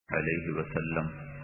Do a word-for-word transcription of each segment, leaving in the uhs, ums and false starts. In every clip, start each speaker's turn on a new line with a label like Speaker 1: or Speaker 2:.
Speaker 1: علیہ وسلم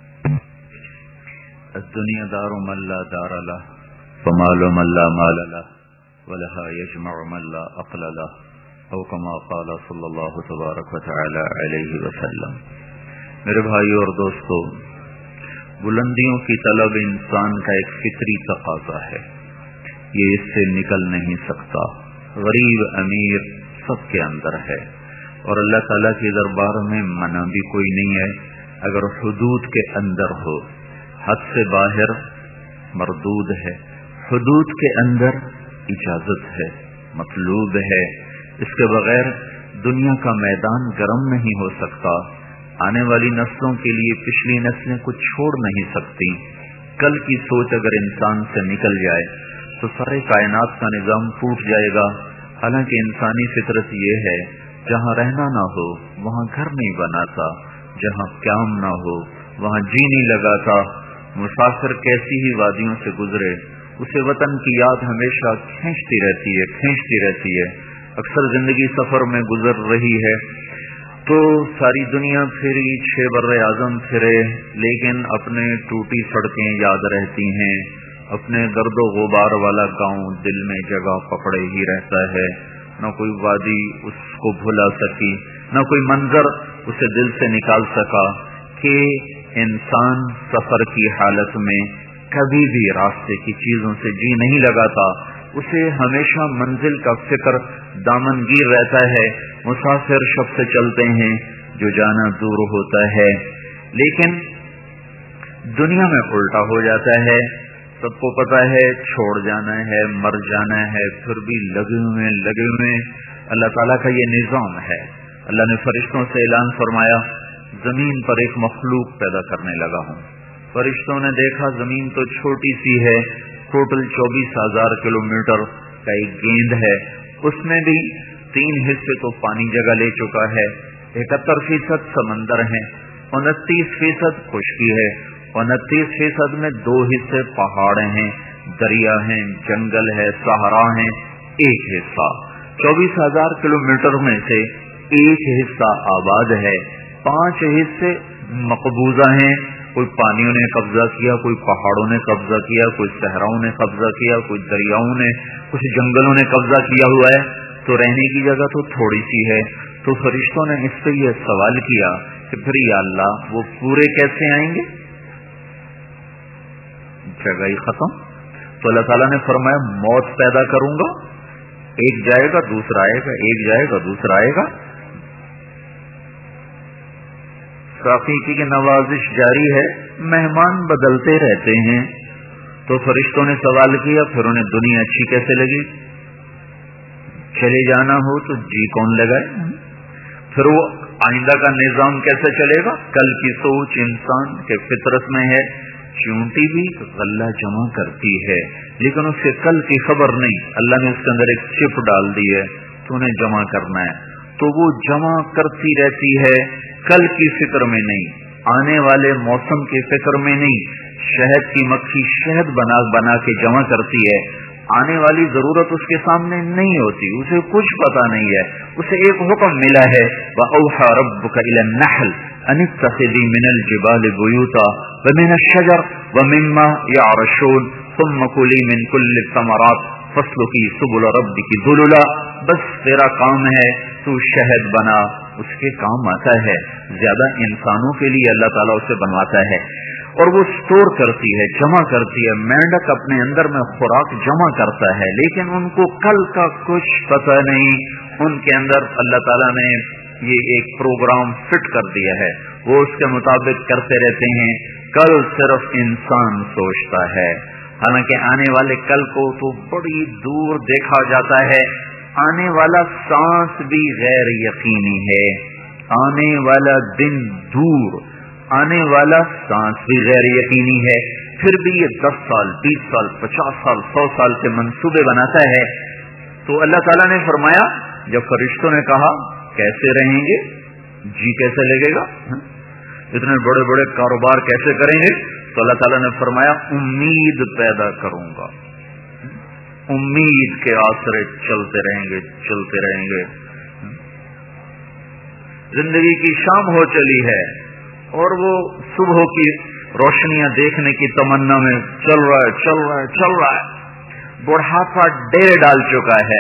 Speaker 1: الدنیا دار من لا دار له ومال من لا مال له ولها يجمع من لا عقل له او كما قال صلی اللہ تبارک وتعالی علیہ وسلم۔ میرے بھائیو اور دوستو، بلندیوں کی طلب انسان کا ایک فطری تقاضا ہے، یہ اس سے نکل نہیں سکتا، غریب امیر سب کے اندر ہے، اور اللہ تعالیٰ کے دربار میں منع بھی کوئی نہیں ہے اگر حدود کے اندر ہو، حد سے باہر مردود ہے، حدود کے اندر اجازت ہے، مطلوب ہے، اس کے بغیر دنیا کا میدان گرم نہیں ہو سکتا، آنے والی نسلوں کے لیے پچھلی نسلیں کچھ چھوڑ نہیں سکتی۔ کل کی سوچ اگر انسان سے نکل جائے تو سارے کائنات کا نظام ٹوٹ جائے گا۔ حالانکہ انسانی فطرت یہ ہے، جہاں رہنا نہ ہو وہاں گھر نہیں بناتا، جہاں قیام نہ ہو وہاں جی نہیں لگاتا۔ مسافر کیسی ہی وادیوں سے گزرے، اسے وطن کی یاد ہمیشہ کھینچتی رہتی ہے کھینچتی رہتی ہے اکثر زندگی سفر میں گزر رہی ہے تو ساری دنیا پھری، چھ بر اعظم پھرے، لیکن اپنے ٹوٹی سڑکیں یاد رہتی ہیں، اپنے گرد و غبار والا گاؤں دل میں جگہ پکڑے ہی رہتا ہے۔ نہ کوئی وادی اس کو بھلا سکی، نہ کوئی منظر اسے دل سے نکال سکا، کہ انسان سفر کی حالت میں کبھی بھی راستے کی چیزوں سے جی نہیں لگاتا، اسے ہمیشہ منزل کا فکر دامنگیر رہتا ہے۔ مسافر شب سے چلتے ہیں جو جانا دور ہوتا ہے، لیکن دنیا میں الٹا ہو جاتا ہے، سب کو پتا ہے چھوڑ جانا ہے، مر جانا ہے، پھر بھی لگے ہوئے لگے ہوئے اللہ تعالیٰ کا یہ نظام ہے۔ اللہ نے فرشتوں سے اعلان فرمایا، زمین پر ایک مخلوق پیدا کرنے لگا ہوں۔ فرشتوں نے دیکھا زمین تو چھوٹی سی ہے، ٹوٹل چوبیس ہزار کلو میٹر کا ایک گیند ہے، اس میں بھی تین حصے تو پانی جگہ لے چکا ہے، اکہتر فیصد سمندر ہیں، انتیس فیصد خشکی ہے، انتیس فیصد میں دو حصے پہاڑ ہیں، دریا ہیں، جنگل ہے، صحرا ہیں، ایک حصہ چوبیس ہزار کلو میٹر میں سے ایک حصہ آباد ہے، پانچ حصے مقبوضہ ہیں، کوئی پانیوں نے قبضہ کیا، کوئی پہاڑوں نے قبضہ کیا، کوئی صحراؤں نے قبضہ کیا، کوئی دریاؤں نے، کچھ جنگلوں نے قبضہ کیا ہوا ہے، تو رہنے کی جگہ تو تھوڑی سی ہے۔ تو فرشتوں نے اس سے یہ سوال کیا کہ پھر یا اللہ وہ پورے کیسے آئیں گے، جگہ ہی ختم۔ تو اللہ تعالیٰ نے فرمایا موت پیدا کروں گا، ایک جائے گا دوسرا آئے گا، ایک جائے گا دوسرا آئے گا۔ ساقی کی نوازش جاری ہے، مہمان بدلتے رہتے ہیں۔ تو فرشتوں نے سوال کیا پھر انہیں دنیا اچھی کیسے لگی؟ چلے جانا ہو تو جی کون لگائے؟ پھر وہ آئندہ کا نظام کیسے چلے گا؟ کل کی سوچ انسان کے فطرت میں ہے، چونٹی بھی غلہ جمع کرتی ہے، لیکن اس کے کل کی خبر نہیں۔ اللہ نے اس کے اندر ایک چپ ڈال دی ہے تو انہیں جمع کرنا ہے، تو وہ جمع کرتی رہتی ہے، کل کی فکر میں نہیں، آنے والے موسم کی فکر میں نہیں۔ شہد کی مکھی شہد بنا بنا کے جمع کرتی ہے، آنے والی ضرورت اس کے سامنے نہیں ہوتی، اسے کچھ پتا نہیں ہے، اسے ایک حکم ملا ہے، وَأَوْحَى رَبُّكَ إِلَى النَّحْلِ أَنِ اتَّخِذِي مِنَ الْجِبَالِ بُيُوتًا وَمِنَ الشَّجَرِ وَمِمَّا يَعْرُشُونَ ثُمَّ كُلِي مِنْ كُلِّ الثَّمَرَاتِ فَاسْلُكِي سُبُلَ رَبِّكِ ذُلُلًا۔ بس تیرا کام ہے تو شہد بنا، اس کے کام آتا ہے، زیادہ انسانوں کے لیے اللہ تعالیٰ اسے بنواتا ہے، اور وہ سٹور کرتی ہے، جمع کرتی ہے۔ مینڈک اپنے اندر میں خوراک جمع کرتا ہے، لیکن ان کو کل کا کچھ پتہ نہیں، ان کے اندر اللہ تعالیٰ نے یہ ایک پروگرام فٹ کر دیا ہے، وہ اس کے مطابق کرتے رہتے ہیں۔ کل صرف انسان سوچتا ہے، حالانکہ آنے والے کل کو تو بڑی دور دیکھا جاتا ہے، آنے والا سانس بھی غیر یقینی ہے، آنے والا دن دور، آنے والا سانس بھی غیر یقینی ہے، پھر بھی یہ دس سال بیس سال پچاس سال سو سال کے منصوبے بناتا ہے۔ تو اللہ تعالیٰ نے فرمایا، جب فرشتوں نے کہا کیسے رہیں گے، جی کیسے لگے گا، اتنے بڑے بڑے کاروبار کیسے کریں گے، تو اللہ تعالیٰ نے فرمایا امید پیدا کروں گا، امید کے آسرے چلتے رہیں گے چلتے رہیں گے۔ زندگی کی شام ہو چلی ہے، اور وہ صبح کی روشنیاں دیکھنے کی تمنا میں چل رہا ہے چل رہا ہے چل رہا ہے بڑھاپا ڈیر ڈال چکا ہے.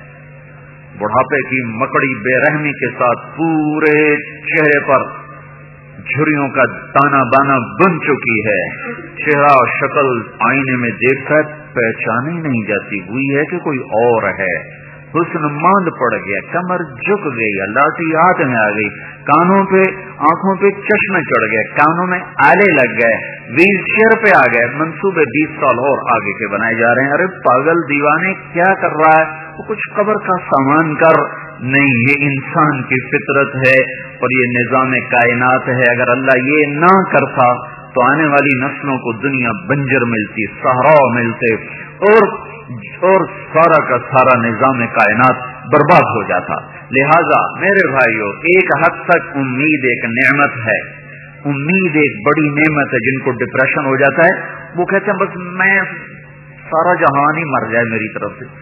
Speaker 1: بڑھاپے کی مکڑی بے رحمی کے ساتھ پورے چہرے پر جھریوں کا تانا بانا بن چکی ہے. چہرہ اور شکل آئینے میں دیکھ کر پہچانی نہیں جاتی ہوئی ہے کہ کوئی اور ہے. حسن ماند پڑ گیا, کمر جھک گئی, لاٹھی ہاتھ میں آ گئی, کانوں پہ آنکھوں پہ چشمے چڑھ گئے, کانوں میں آلے لگ گئے, ویل چیئر پہ آ گئے. منصوبے بیس سال اور آگے کے بنائے جا رہے ہیں. ارے پاگل دیوانے کیا کر رہا ہے؟ وہ کچھ قبر کا سامان کر. نہیں, یہ انسان کی فطرت ہے اور یہ نظام کائنات ہے. اگر اللہ یہ نہ کرتا تو آنے والی نسلوں کو دنیا بنجر ملتی, صحرا ملتے, اور اور سارا کا سارا نظام کائنات برباد ہو جاتا. لہذا میرے بھائیوں, ایک حد تک امید ایک نعمت ہے. امید ایک بڑی نعمت ہے. جن کو ڈپریشن ہو جاتا ہے وہ کہتے ہیں بس میں سارا جہان ہی مر جائے میری طرف سے,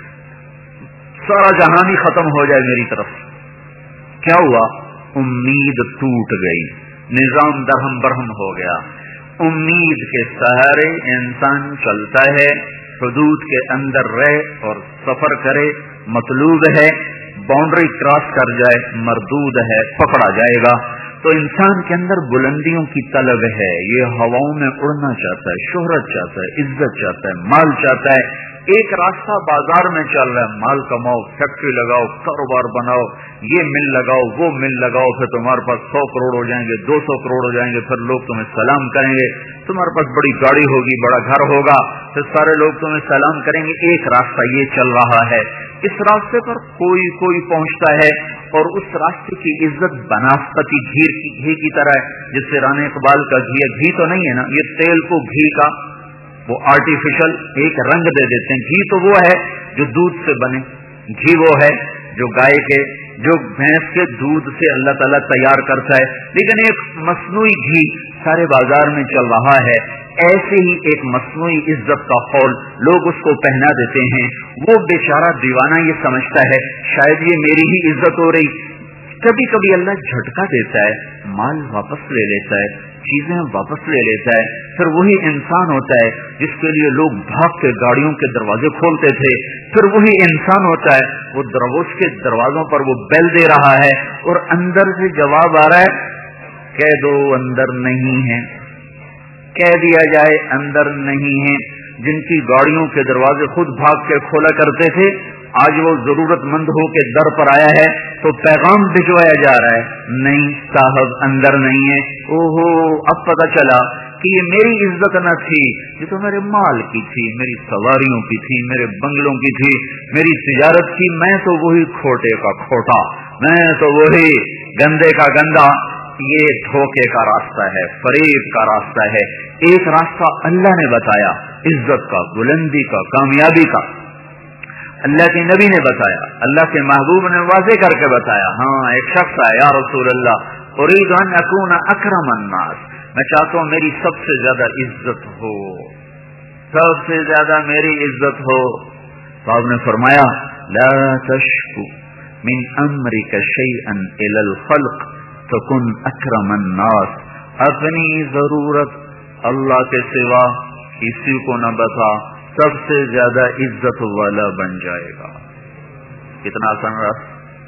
Speaker 1: سارا جہان ہی ختم ہو جائے میری طرف سے. کیا ہوا؟ امید ٹوٹ گئی, نظام درہم برہم ہو گیا. امید کے سہارے انسان چلتا ہے, حدود کے اندر رہے اور سفر کرے, مطلوب ہے. باؤنڈری کراس کر جائے مردود ہے, پکڑا جائے گا. تو انسان کے اندر بلندیوں کی طلب ہے. یہ ہواؤں میں اڑنا چاہتا ہے, شہرت چاہتا ہے, عزت چاہتا ہے, مال چاہتا ہے. ایک راستہ بازار میں چل رہا ہے, مال کماؤ, فیکٹری لگاؤ, کاروبار بناؤ, یہ مل لگاؤ, وہ مل لگاؤ, پھر تمہارے پاس سو کروڑ ہو جائیں گے, دو سو کروڑ ہو جائیں گے, پھر لوگ تمہیں سلام کریں گے. تمہارے پاس بڑی گاڑی ہوگی, بڑا گھر ہوگا, پھر سارے لوگ تمہیں سلام کریں گے. ایک راستہ یہ چل رہا ہے. اس راستے پر کوئی کوئی پہنچتا ہے اور اس راستے کی عزت بناسپتی گھی گھی کی طرح ہے, جس سے رانا اقبال کا گھی ہے. گھی تو نہیں ہے نا, یہ تیل کو گھی کا وہ آرٹیفیشل ایک رنگ دے دیتے ہیں. گھی تو وہ ہے جو دودھ سے بنے, گھی وہ ہے جو گائے کے, جو بھینس کے دودھ سے اللہ تعالیٰ تیار کرتا ہے. لیکن ایک مصنوعی گھی سارے بازار میں چل رہا ہے. ایسے ہی ایک مصنوعی عزت کا خول لوگ اس کو پہنا دیتے ہیں. وہ بیچارہ دیوانہ یہ سمجھتا ہے شاید یہ میری ہی عزت ہو رہی. کبھی کبھی اللہ جھٹکا دیتا ہے, مال واپس لے لیتا ہے, چیزیں واپس لے لیتا ہے. پھر وہی انسان ہوتا ہے جس کے لیے لوگ بھاگ کے گاڑیوں کے دروازے کھولتے تھے. پھر وہی انسان ہوتا ہے وہ دروازے کے دروازوں پر وہ بیل دے رہا ہے اور اندر سے جواب آ رہا ہے کہہ دو اندر نہیں ہے, کہہ دیا جائے اندر نہیں ہے. جن کی گاڑیوں کے دروازے خود بھاگ کے کھولا کرتے تھے, آج وہ ضرورت مند ہو کے در پر آیا ہے تو پیغام بھجوایا جا رہا ہے نہیں صاحب اندر نہیں ہے. اوہو, اب پتہ چلا کہ یہ میری عزت نہ تھی, یہ تو میرے مال کی تھی, میری سواریوں کی تھی, میرے بنگلوں کی تھی, میری تجارت کی. میں تو وہی کھوٹے کا کھوٹا, میں تو وہی گندے کا گندا. یہ دھوکے کا راستہ ہے, فریب کا راستہ ہے. ایک راستہ اللہ نے بتایا, عزت کا, بلندی کا, کامیابی کا. اللہ کے نبی نے بتایا, اللہ کے محبوب نے واضح کر کے بتایا. ہاں, ایک شخص ہے, یا رسول اللہ اريد ان اكون اکرم الناس, میں چاہتا ہوں میری سب سے زیادہ عزت ہو, سب سے زیادہ میری عزت ہو. تو آپ نے فرمایا لا تشکو من امرك شيئا الى الخلق تكن اکرم الناس. اپنی ضرورت اللہ کے سوا کسی کو نہ بتا, سب سے زیادہ عزت والا بن جائے گا. کتنا آسان رہا.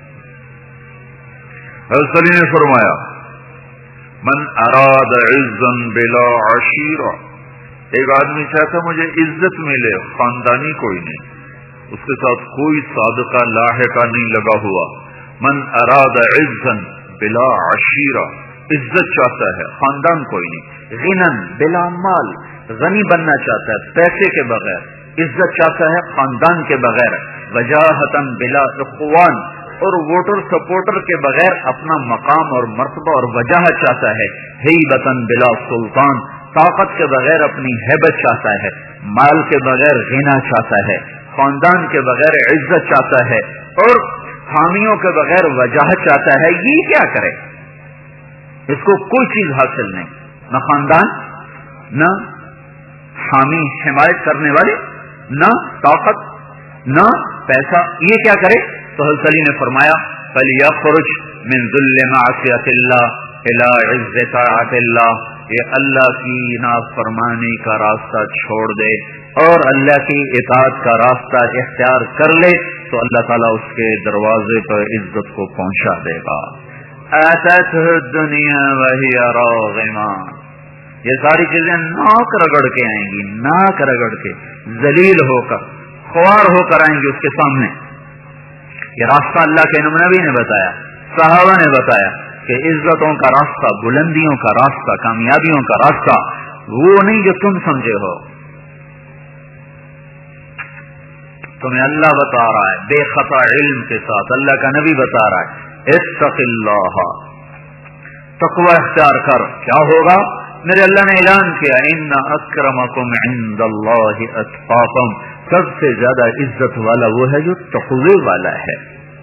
Speaker 1: حضرت علی نے فرمایا من اراد عزا بلا عشیرہ, ایک آدمی چاہتا مجھے عزت ملے, خاندانی کوئی نہیں, اس کے ساتھ کوئی سابقہ لاحقہ نہیں لگا ہوا. من اراد عزا بلا عشیرہ, عزت چاہتا ہے, خاندان کوئی نہیں. غنن بلا مال, غنی بننا چاہتا ہے پیسے کے بغیر, عزت چاہتا ہے خاندان کے بغیر. وجاہتن بلا اخوان, اور ووٹر سپورٹر کے بغیر اپنا مقام اور مرتبہ اور وجاہت چاہتا ہے. ہیبتن بلا سلطان, طاقت کے بغیر اپنی ہیبت چاہتا ہے. مال کے بغیر غنا چاہتا ہے, خاندان کے بغیر عزت چاہتا ہے, اور حامیوں کے بغیر وجاہت چاہتا ہے. یہ کیا کرے؟ اس کو کوئی چیز حاصل نہیں, نہ خاندان, نہ حامی حمایت کرنے والے, نہ طاقت, نہ پیسہ. یہ کیا کرے؟ تو حضرت علی نے فرمایا فَلْيَخْرُجْ مِنْ ذُلِّ مَعْصِيَةِ اللَّهِ الی عز طاعت اللہ، یہ اللہ کی نافرمانی کا راستہ چھوڑ دے اور اللہ کی اطاعت کا راستہ اختیار کر لے تو اللہ تعالیٰ اس کے دروازے پر عزت کو پہنچا دے گا. آتتہ الدنیا وہی راغمہ، یہ ساری چیزیں ناک رگڑ کے آئیں گی، ناک رگڑ کے ذلیل ہو کر خوار ہو کر آئیں گی اس کے سامنے. یہ راستہ اللہ کے نبی نے بتایا، صحابہ نے بتایا کہ عزتوں کا راستہ، بلندیوں کا راستہ، کامیابیوں کا راستہ وہ نہیں جو تم سمجھے ہو. تمہیں اللہ بتا رہا ہے بے خطا علم کے ساتھ، اللہ کا نبی بتا رہا ہے اتق اللہ، تقوی اختیار کر. کیا ہوگا؟ میرے اللہ نے اعلان کیا ان اکرمکم عند اللہ اتقاکم، سب سے زیادہ عزت والا وہ ہے جو تقوی والا ہے،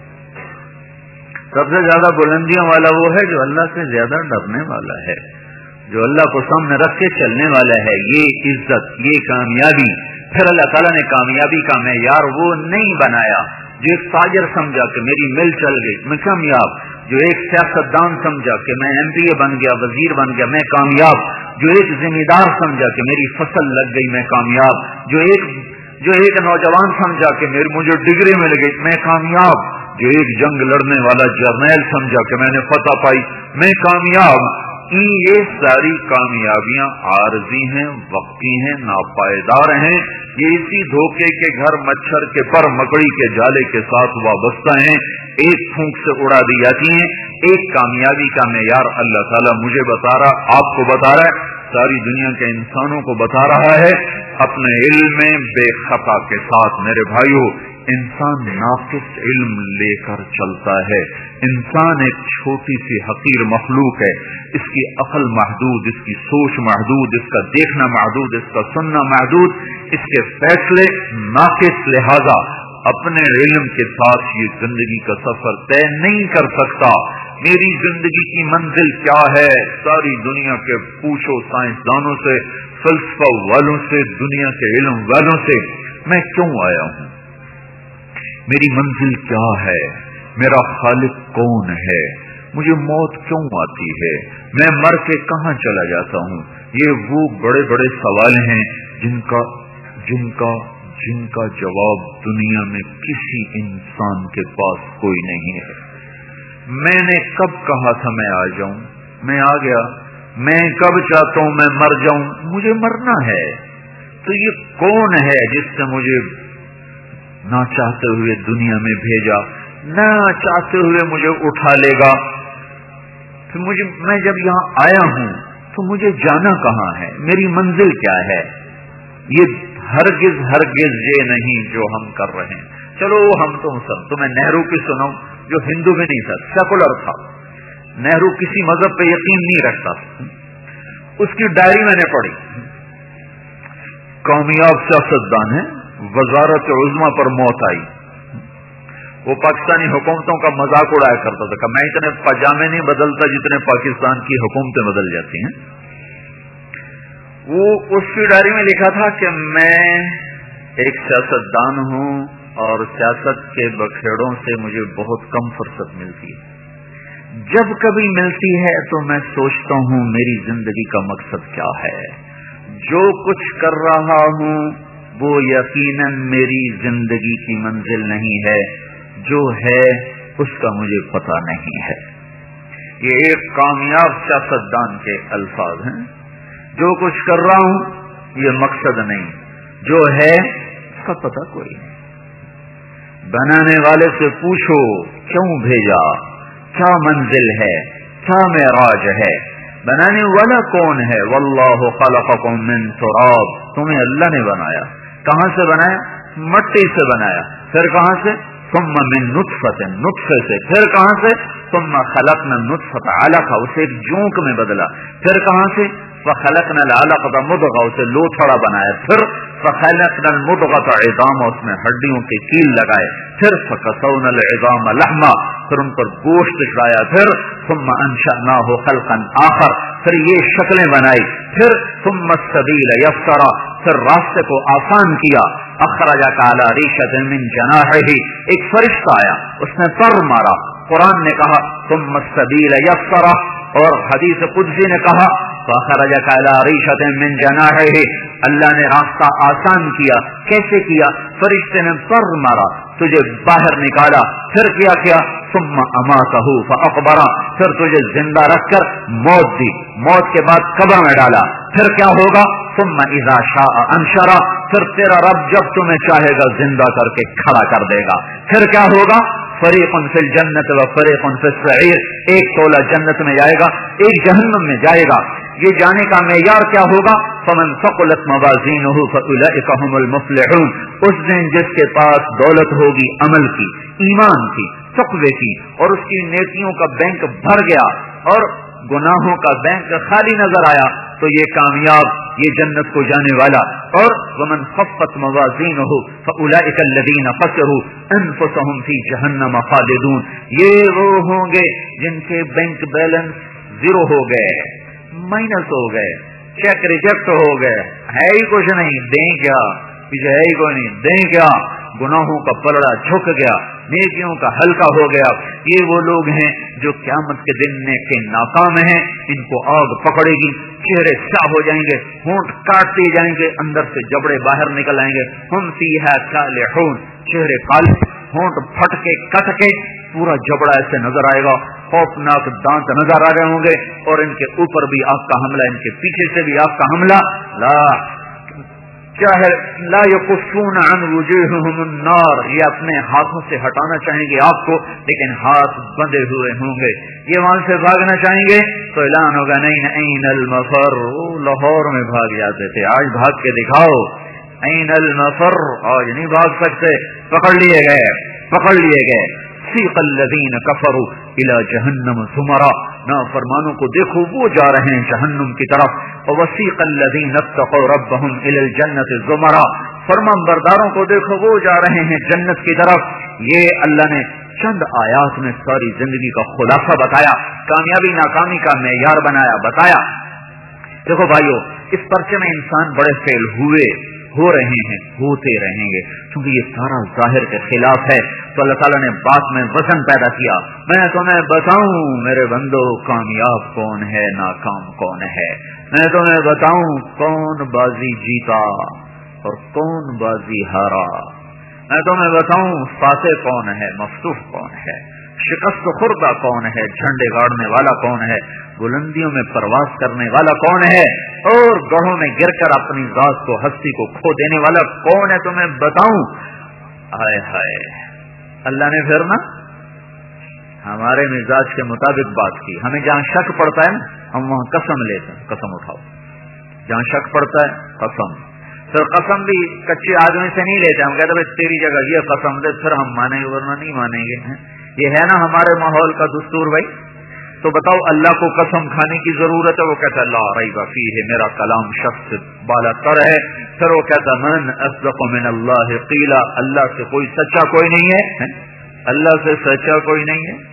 Speaker 1: سب سے زیادہ بلندیوں والا وہ ہے جو اللہ سے زیادہ ڈرنے والا ہے، جو اللہ کو سامنے رکھ کے چلنے والا ہے. یہ عزت، یہ کامیابی. پھر اللہ تعالیٰ نے کامیابی کا معیار وہ نہیں بنایا جو ایک تاجر سمجھا کہ میری مل چل گئی میں کامیاب، جو ایک سیاستدان سمجھا کہ میں ایم پی اے بن گیا، وزیر بن گیا میں کامیاب، جو ایک ذمہ دار سمجھا کہ میری فصل لگ گئی میں کامیاب، جو ایک جو ایک نوجوان سمجھا کہ میری مجھے ڈگری مل گئی میں کامیاب، جو ایک جنگ لڑنے والا جرنیل سمجھا کہ میں نے فتح پائی میں کامیاب. یہ ساری کامیابیاں عارضی ہیں، وقتی ہیں، ناپائیدار ہیں. یہ اسی دھوکے کے گھر مچھر کے پر مکڑی کے جالے کے ساتھ وابستہ ہیں، ایک پھونک سے اڑا دی جاتی ہیں. ایک کامیابی کا معیار اللہ تعالیٰ مجھے بتا رہا، آپ کو بتا رہا ہے، ساری دنیا کے انسانوں کو بتا رہا ہے. اپنے علم میں بے خطا کے ساتھ میرے بھائیوں، انسان ناقص علم لے کر چلتا ہے. انسان ایک چھوٹی سی حقیر مخلوق ہے، اس کی عقل محدود، اس کی سوچ محدود، اس کا دیکھنا محدود، اس کا سننا محدود، اس کے فیصلے ناقص. لہذا اپنے علم کے ساتھ یہ زندگی کا سفر طے نہیں کر سکتا. میری زندگی کی منزل کیا ہے؟ ساری دنیا کے پوچھو سائنسدانوں سے، فلسفہ والوں سے، دنیا کے علم والوں سے، میں کیوں آیا ہوں؟ میری منزل کیا ہے؟ میرا خالق کون ہے؟ مجھے موت کیوں آتی ہے؟ میں مر کے کہاں چلا جاتا ہوں؟ یہ وہ بڑے بڑے سوال ہیں جن کا جن کا جن کا جواب دنیا میں کسی انسان کے پاس کوئی نہیں ہے. میں نے کب کہا تھا میں آ جاؤں؟ میں آ گیا. میں کب چاہتا ہوں میں مر جاؤں؟ مجھے مرنا ہے. تو یہ کون ہے جس سے مجھے نہ چاہتے ہوئے دنیا میں بھیجا، نہ چاہتے ہوئے مجھے اٹھا لے گا؟ تو مجھے میں جب یہاں آیا ہوں تو مجھے جانا کہاں ہے؟ میری منزل کیا ہے؟ یہ ہرگز ہرگز یہ نہیں جو ہم کر رہے ہیں. چلو ہم تو سب تو میں نہرو کی سناؤں جو ہندو بھی نہیں تھا، سیکولر تھا. نہرو کسی مذہب پہ یقین نہیں رکھتا. اس کی ڈائری میں نے پڑھی، کامیاب سیاستدان ہے، وزارت عظمیٰ پر موت آئی. وہ پاکستانی حکومتوں کا مذاق اڑایا کرتا تھا کہ میں اتنے پاجامے نہیں بدلتا جتنے پاکستان کی حکومتیں بدل جاتی ہیں. وہ اس کی ڈائری میں لکھا تھا کہ میں ایک سیاستدان ہوں اور سیاست کے بکھیڑوں سے مجھے بہت کم فرصت ملتی ہے. جب کبھی ملتی ہے تو میں سوچتا ہوں میری زندگی کا مقصد کیا ہے. جو کچھ کر رہا ہوں وہ یقیناً میری زندگی کی منزل نہیں ہے، جو ہے اس کا مجھے پتہ نہیں ہے. یہ ایک کامیاب سیاستدان کے الفاظ ہیں. جو کچھ کر رہا ہوں یہ مقصد نہیں، جو ہے اس کا پتہ کوئی نہیں. بنانے والے سے پوچھو کیوں بھیجا، کیا منزل ہے، کیا معراج ہے. بنانے والا کون ہے؟ واللہ خلقکم من تراب، تمہیں اللہ نے بنایا. کہاں سے بنایا؟ مٹی سے بنایا. پھر کہاں سے؟ ثم من نطفۃ، نطفے سے. پھر کہاں سے؟ ثم خلقنا النطفۃ علقہ، اسے ایک جونک میں بدلا. پھر کہاں سے؟ فخلقنا العلقۃ مضغہ، اسے لوتھڑا بنایا. پھر فخلقنا المضغۃ عظاما، اس میں ہڈیوں کے کیل لگائے. پھر فکسونا العظام لحما، پھر ان پر گوشت چڑھایا. پھر ثم انشأناہ خلقا آخر، پھر یہ شکلیں بنائی. پھر ثم السبیل یسرا، پھر راستے کو آسان کیا. اخرجک علی ریشۃ من جناحہ، ایک فرشتہ آیا اس نے پر مارا. قرآن نے کہا ثم السبیل یسرا، اور حدیث قدسی نے کہا فَأَخْرَجَكَ عَلَىٰ رِيشَةٍ مِّن جَنَاحِهِ، اللہ نے راستہ آسان کیا. کیسے کیا؟ فرشتے نے پر مارا، تجھے باہر نکالا. پھر کیا کیا؟ ثم اماتہ فاقبرہ، پھر تجھے زندہ رکھ کر موت دی، موت کے بعد قبر میں ڈالا. پھر کیا ہوگا؟ ثم اذا شاء انشرہ، پھر تیرا رب جب تمہیں چاہے گا زندہ کر کے کھڑا کر دے گا. پھر کیا ہوگا؟ فریق فی الجنت و فریق فی السعیر، ایک ٹولہ جنت میں جائے گا، ایک جہنم میں جائے گا. یہ جانے کا معیار کیا ہوگا؟ فمن ثقلت موازینہ فاولئک هم المفلحون، اس دن جس کے پاس دولت ہوگی عمل کی، ایمان کی، تقوی کی، اور اس کی نیکیوں کا بینک بھر گیا اور گناہوں کا بینک خالی نظر آیا، تو یہ کامیاب، یہ جنت کو جانے والا. اور ومن خفت موازینہ فاولئک الذین خسروا انفسهم فی جہنم خالدون، یہ وہ ہوں گے جن کے بینک بیلنس زیرو ہو گئے، مائنس ہو گئے، چیک ریجیکٹ ہو گئے، ہے ہی کچھ نہیں، دیں کیا، پیچھے ہے ہی کوئی نہیں، دیں کیا. گناہوں کا پلڑا جھک گیا، نیکیوں کا ہلکا ہو گیا. یہ وہ لوگ ہیں جو قیامت کے دن میں کے ناکام ہیں، ان کو آگ پکڑے گی، چہرے سیاہ ہو جائیں گے، ہونٹ کاٹ دیے جائیں گے، اندر سے جبڑے باہر نکل آئیں گے. ہم فیہا کالحون، چہرے کالے، ہونٹ پھٹ کے کٹ کے پورا جبڑا ایسے نظر آئے گا، خوفناک دانت نظر آ رہے ہوں گے، اور ان کے اوپر بھی آگ کا حملہ، ان کے پیچھے سے بھی آگ کا حملہ. لا کیا ہے؟ لا یکفون عن وجوہہم النار، یہ اپنے ہاتھوں سے ہٹانا چاہیں گے آپ کو، لیکن ہاتھ بندھے ہوئے ہوں گے. یہ وہاں سے بھاگنا چاہیں گے تو اعلان ہوگا نہیں این المفر، لاہور میں بھاگ جاتے تھے، آج بھاگ کے دکھاؤ. این المفر، آج نہیں بھاگ سکتے، پکڑ لیے گئے، پکڑ لیے گئے. سیق الذین کفروا الی جہنم زمرا، نافرمانوں کو دیکھو وہ جا رہے ہیں جہنم کی طرف. وسیق الذین اتقوا ربهم الی الجنۃ زمرا، فرمان برداروں کو دیکھو وہ جا رہے ہیں جنت کی طرف. یہ اللہ نے چند آیات میں ساری زندگی کا خلاصہ بتایا، کامیابی ناکامی کا معیار بنایا، بتایا. دیکھو بھائیو، اس پرچے میں انسان بڑے فیل ہوئے، ہو رہے ہیں، ہوتے رہیں گے، کیونکہ یہ سارا ظاہر کے خلاف ہے. تو اللہ تعالیٰ نے بات میں وزن پیدا کیا. میں تمہیں بتاؤں میرے بندو کامیاب کون ہے، ناکام کون ہے. میں تمہیں بتاؤں کون بازی جیتا اور کون بازی ہارا. میں تمہیں بتاؤں فاتح کون ہے، مفتوح کون ہے، شکست خوردہ کون ہے، جھنڈے گاڑنے والا کون ہے، بلندیوں میں پرواز کرنے والا کون ہے، اور گڑھوں میں گر کر اپنی ذات کو، ہستی کو کھو دینے والا کون ہے، تمہیں بتاؤں. ہائے ہائے، اللہ نے پھر نا ہمارے مزاج کے مطابق بات کی. ہمیں جہاں شک پڑتا ہے ہم وہاں قسم لیتے ہیں، قسم اٹھاؤ. جہاں شک پڑتا ہے قسم. پھر قسم بھی کچے آدمی سے نہیں لیتے، ہم کہتے ہیں تیری جگہ یہ قسم دے، پھر ہم مانیں گے ورنہ نہیں مانیں گے. یہ ہے نا ہمارے ماحول کا دستور بھائی. تو بتاؤ اللہ کو قسم کھانے کی ضرورت ہے؟ وہ کہتا ہے لا ریب فیہ، میرا کلام شخص بالا تر ہے. پھر وہ کہتا ہے من اصدق من اللہ قیلا، اللہ سے کوئی سچا کوئی نہیں ہے، اللہ سے سچا کوئی نہیں ہے.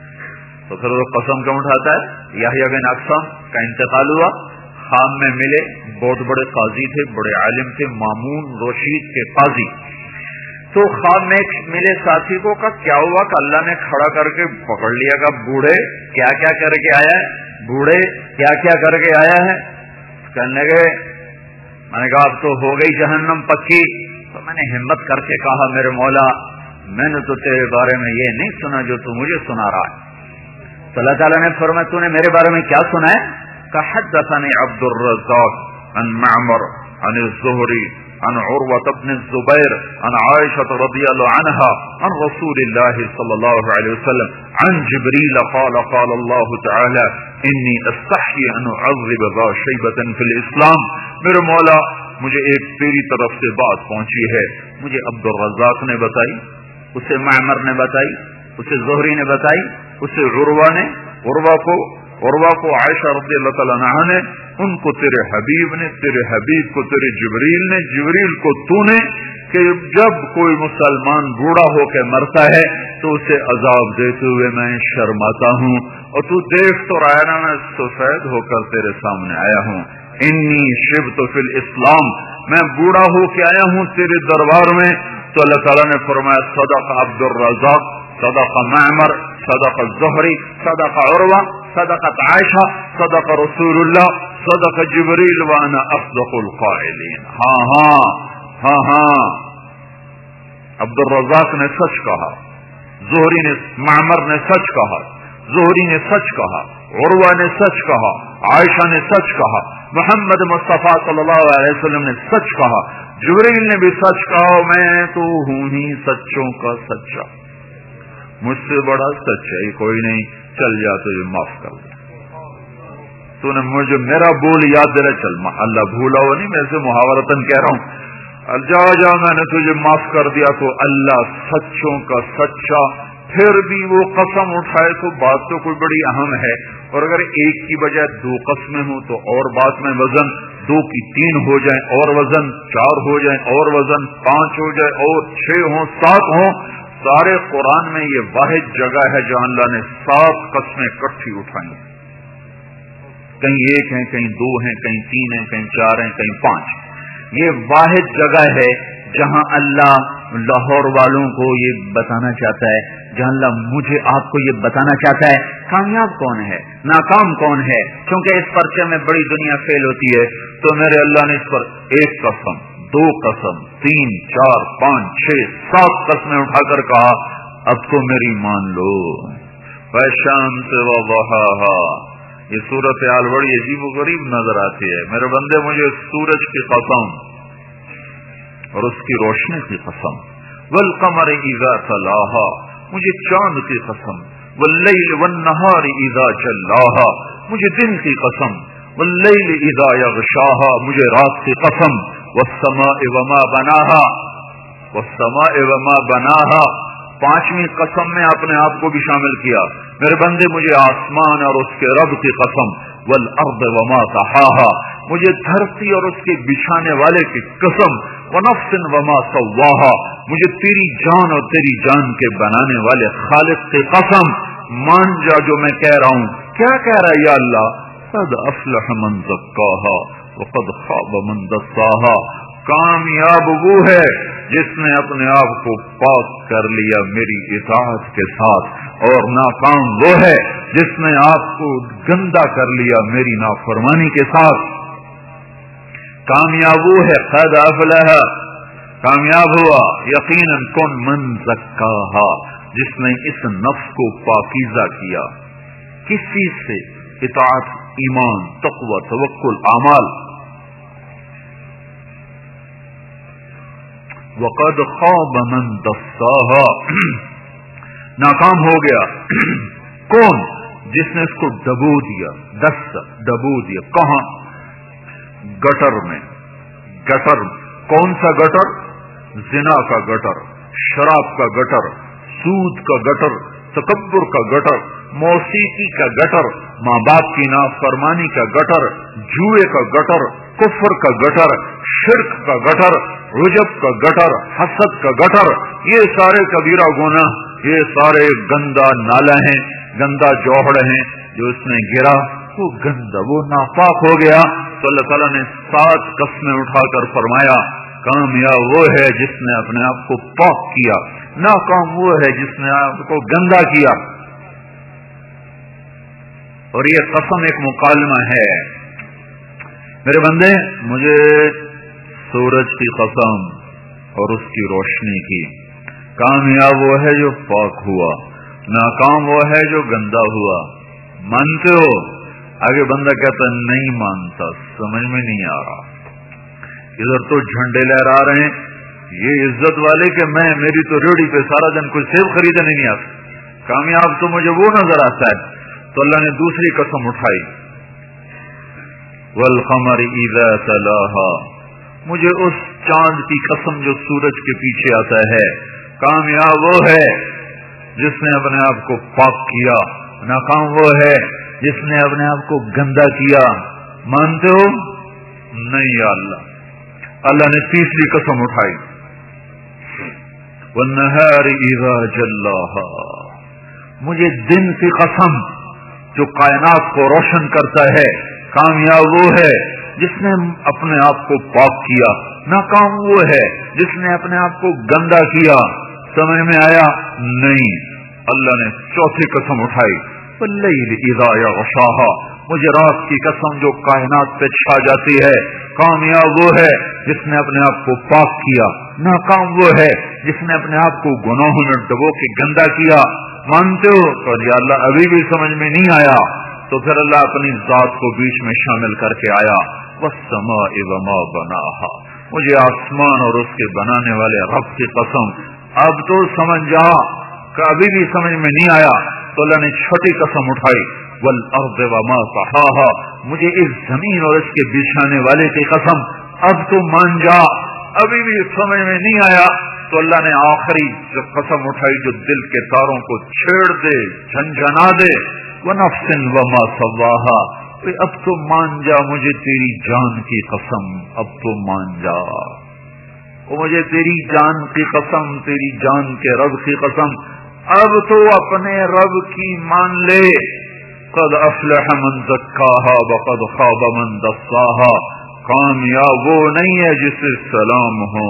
Speaker 1: تو پھر وہ قسم کیوں اٹھاتا ہے؟ یحییٰ بن اقسم کا انتقال ہوا، خام میں ملے، بہت بڑے قاضی تھے، بڑے عالم تھے، مامون رشید کے قاضی. تو خواب میں ملے ساتھی کو کا کیا ہوا کہ اللہ نے کھڑا کر کے پکڑ لیا کہ بوڑھے کیا کیا کر کے آیا ہے، بوڑھے کیا کیا کر کے آیا ہے. کہنے لگے، میں نے کہا اب تو ہو گئی جہنم پکی. تو میں نے ہمت کر کے کہا میرے مولا میں نے تو تیرے بارے میں یہ نہیں سنا جو تو مجھے سنا رہا ہے. تو اللہ تعالیٰ نے فرمایا تو نے میرے بارے میں کیا سنا ہے؟ کہ حدثني عبد الرزاق عن معمر عن الزهري عن عروة بن الزبير عن عائشة رضي الله عنها عن رسول الله صلى الله عليه وسلم عن جبريل قال قال الله تعالى إني أستحي أن أعذب ذا شيبة في الإسلام. میرے مولا مجھے ایک تیری طرف سے بات پہنچی ہے، مجھے عبد الرزاق نے بتائی، اسے معمر نے بتائی، اسے زہری نے بتائی، اسے عروہ نے، عروہ کو عروہ کو عائشہ رضی اللہ تعالیٰ عنہا نے، ان کو تیرے حبیب نے، تیرے حبیب کو تیرے جبریل نے، جبریل کو تو نے، کہ جب کوئی مسلمان بوڑھا ہو کے مرتا ہے تو اسے عذاب دیتے ہوئے میں شرماتا ہوں، اور تو دیکھ تو رہا نا میں سفید ہو کر تیرے سامنے آیا ہوں. انی شبت فی الاسلام، میں بوڑھا ہو کے آیا ہوں تیرے دربار میں. تو اللہ تعالیٰ نے فرمایا صدق عبد الرزاق، صدق معمر، صدق الزہری، صدق عروہ، सदक़त आयशा, सदक़ रसूलुल्लाह, सदक़ जिब्रील व अना अस्दक़ुल क़ाइलीन। हाँ हाँ हाँ हाँ, अब्दुल रज़्ज़ाक़ ने सच कहा, ज़ुहरी ने, मामर ने सच कहा, ज़ुहरी ने सच कहा, उर्वा ने सच कहा, आयशा ने सच कहा, मोहम्मद मुस्तफा सल्लल्लाहु अलैहि वसल्लम ने सच कहा, जिब्रील ने भी सच कहा, मैं तो हूं ही सच्चों का सच्चा, मुझसे बड़ा सच्चाई कोई नहीं, चल जा तुझे माफ कर दे, तूने मुझे मेरा बोल याद दिला, चल अल्लाह भूला हो नहीं, मैं से मुहावरतन कह रहा हूं, जा जा मैंने तुझे माफ कर दिया। तो अल्लाह सच्चों का सच्चा, फिर भी वो कसम उठाए तो बात तो कोई बड़ी अहम है, और अगर एक की बजाय दो कस्में हो तो और बात में वजन, दो की तीन हो जाए और वजन, चार हो जाए और वजन, पांच हो जाए और छह हो, सात हो, सारे कुरान में ये वाहिद जगह है जहां अल्लाह ने सात कस्में इकट्ठी उठाई, कहीं एक है, कहीं दो है, कहीं तीन है, कहीं चार है, कहीं पांच। ये वाहिद जगह है जहां अल्लाह लाहौर वालों को ये बताना चाहता है, जहां अल्लाह मुझे आपको ये बताना चाहता है कामयाब कौन है, नाकाम कौन है, क्योंकि इस पर्चे में बड़ी दुनिया फेल होती है। तो मेरे अल्लाह ने इस पर एक कसम, दो कसम, तीन, चार, पांच, छह, सात कस्में उठाकर कहा, अब तो मेरी मान लो। वशाम से वहा, ये सूरत आल बड़ी अजीब गरीब नजर आती है। मेरे बंदे, मुझे सूरज की कसम और उसकी रोशनी की कसम, वल कमर इज़ा तलाहा, मुझे चांद की कसम, वल्लैल वन्नहार इज़ा जल्लाहा, मुझे दिन की कसम, वल्लैल इज़ा यग़शाहा, मुझे रात की कसम, वस्समाए वमा बनाहा, वस्समाए वमा बनाहा, पांचवी कसम में अपने आप को भी शामिल किया। मेरे बंदे, मुझे आसमान और उसके रब की कसम, वल अर्द वमा तहाहा, मुझे धरती और उसके बिछाने वाले की कसम, व नफ्सिन वमा सव्वाहा, मुझे तेरी जान और तेरी जान के बनाने वाले खालिक की कसम। मान जा जो मैं कह रहा हूं। क्या कह रहा है या अल्लाह? कद अफलह मन ज़क्काहा व कद खाब मन दस्साहा, कामयाब वो है जिसने अपने आप को पाक कर लिया मेरी इताअत के साथ, और नाकाम वो है जिसने आपको गंदा कर लिया मेरी नाफरमानी के साथ। कामयाब वो है, कद अफलह, कामयाब हुआ यकीनन कौन, मन ज़क्काहा, जिसने इस नफ्स को पाकीज़ा किया। किस चीज से? इताअत, ईमान, तक़वा, तवक्कुल, अमाल। वक़द ख़ाब मन दस्साहा, नाकाम हो गया कौन? जिसने इसको डबो दिया। दस, डबो दिया। कहां? गटर में। गटर कौन सा गटर? जिना का गटर, शराब का गटर, सूद का गटर, तकब्बुर का गटर, मौसीकी का गटर, माँ बाप की नाफरमानी का गटर, जुए का गटर, कुफ्र का गटर, शिर्क का गटर, रुजब का गटर, हसद का गटर। ये सारे कबीरा गुनाह, ये सारे गंदा नाला हैं, गंदा जोहड़ हैं। जो इसने गिरा वो गंदा, वो नापाक हो गया। तो अल्लाह ताला ने सात कस्में उठाकर फरमाया, कामयाब वो है जिसने अपने आप को पाक किया, नाकाम वो है जिसने आपको गंदा किया। और ये कसम एक मुकालमा है। मेरे बंदे, मुझे सूरज की कसम और उसकी रोशनी की, कामयाब वो है जो पाक हुआ, नाकाम वो है जो गंदा हुआ। मानते हो? आगे बंदा कहता नहीं मानता, समझ में नहीं आ रहा। इधर तो झंडे लहरा रहे हैं ये इज्जत वाले कि मैं, मेरी तो रेहड़ी पे सारा दिन कोई सेब खरीदने नहीं आता। कामयाब तो मुझे वो नजर आता है। तो अल्लाह ने दूसरी कसम उठाई, वल क़मर इज़ा तलाहा, मुझे उस चांद की कसम जो सूरज के पीछे आता है। कामयाब वो है जिसने अपने आप को पाक किया, नाकाम वो है जिसने अपने आप को गंदा किया। मानते हो? नहीं या अल्लाह। अल्लाह ने तीसरी कसम उठाई, वन्नहार इज़ा जल्लाहा, मुझे दिन की कसम जो कायनात को रोशन करता है। कामयाब वो है जिसने अपने आप को पाक किया, नाकाम वो है जिसने अपने आप को गंदा किया। समझ में आया? नहीं। अल्लाह ने चौथी कसम उठाई, واللیل اذا یغشاہا، مجھے رات کی قسم جو کائنات پہ چھا جاتی ہے۔ کامیاب وہ ہے جس نے اپنے آپ کو پاک کیا، ناکام وہ ہے جس نے اپنے آپ کو گناہوں میں ڈبو کے گندا کیا۔ مانتے ہو تو یا اللہ ابھی بھی سمجھ میں نہیں آیا، تو پھر اللہ اپنی ذات کو بیچ میں شامل کر کے آیا، والسماء وما بناہا، مجھے آسمان اور اس کے بنانے والے رب کی قسم۔ اب تو سمجھ جا کہ ابھی بھی سمجھ میں نہیں آیا تو اللہ نے چھوٹی قسم اٹھائی، والارض وما طحاہا، مجھے اس زمین اور اس کے بچھانے والے کی قسم۔ اب تو مان جا ابھی بھی سمجھ میں نہیں آیا تو اللہ نے آخری جو قسم اٹھائی جو دل کے تاروں کو چھیڑ دے، جھنجھنا دے، ونفس وما سواہا، اب تو مان جا مجھے تیری جان کی قسم، اب تو مان جا، مجھے تیری جان کی قسم، تیری جان کے رب کی قسم، اب تو اپنے رب کی مان لے۔ قد افلح من زکاہا وقد خاب من دساہا، کامیاب وہ نہیں ہے جسے سلام ہو،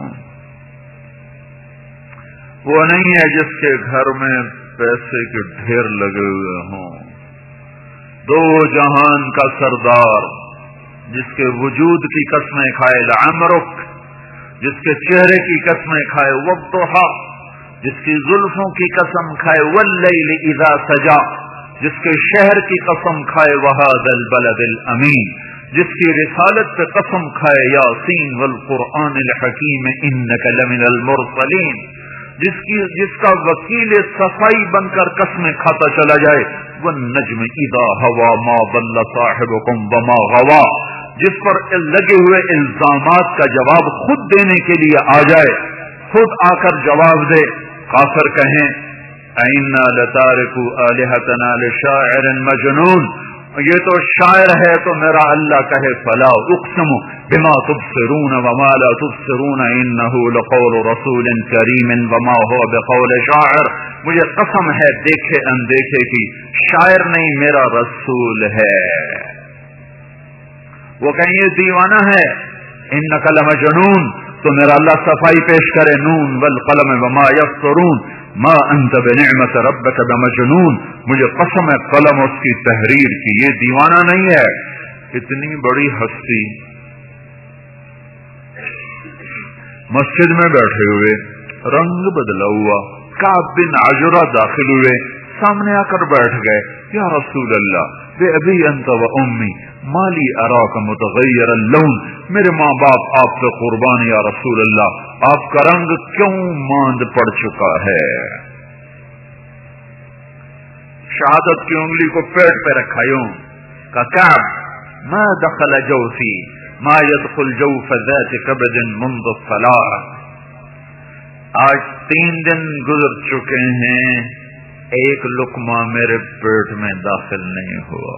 Speaker 1: وہ نہیں ہے جس کے گھر میں پیسے کے ڈھیر لگے ہوئے ہوں، دو جہان کا سردار جس کے وجود کی قسمیں کھائے لعمرک، جس کے چہرے کی قسمیں کھائے والضحی، جس کی زلفوں کی قسم کھائے واللیل اذا سجا، جس کے شہر کی قسم کھائے وہذا البلد الامین، جس کی رسالت پہ قسم کھائے یاسین والقرآن الحکیم انک لمن المرسلین، جس کی جس کا وکیل صفائی بن کر قسمیں کھاتا چلا جائے، والنجم اذا ہوا ما ضل صاحبکم وما غوا، جس پر لگے ہوئے الزامات کا جواب خود دینے کے لیے آ جائے، خود آ کر جواب دے۔ کافر کہیں اِنَّا لَتَارِكُوا آلِهَتَنَا لِشَاعِرٍ مَجْنُونٍ، یہ تو شاعر ہے، تو میرا اللہ کہے فلا اقسم بما تبصرون وما لا تبصرون انه لقول رسول کریم وما هو بقول شاعر، مجھے قسم ہے دیکھے اندیکھے کی، شاعر نہیں میرا رسول ہے۔ وہ کہیں یہ دیوانہ ہے، انک لمجنون، تو میرا اللہ صفائی پیش کرے، نون والقلم وما یسطرون ما انت بنعمت ربک بمجنون، مجھے قسم ہے قلم اس کی تحریر کی، یہ دیوانہ نہیں ہے۔ اتنی بڑی ہستی مسجد میں بیٹھے ہوئے، رنگ بدلا ہوا، کعب بن عجرہ داخل ہوئے، سامنے آ کر بیٹھ گئے، یا رسول اللہ بے ابی انت و امی مالی اراک متغیر اللون، میرے ماں باپ آپ سے قربان یا رسول اللہ، آپ کا رنگ کیوں ماند پڑ چکا ہے؟ شہادت کی انگلی کو پیٹ پہ رکھا یوں کہ کعب ما دخل جوفی ما يدخل جوف ذات کبد منذ الصلاة، آج تین دن گزر چکے ہیں ایک لقمہ میرے پیٹ میں داخل نہیں ہوا۔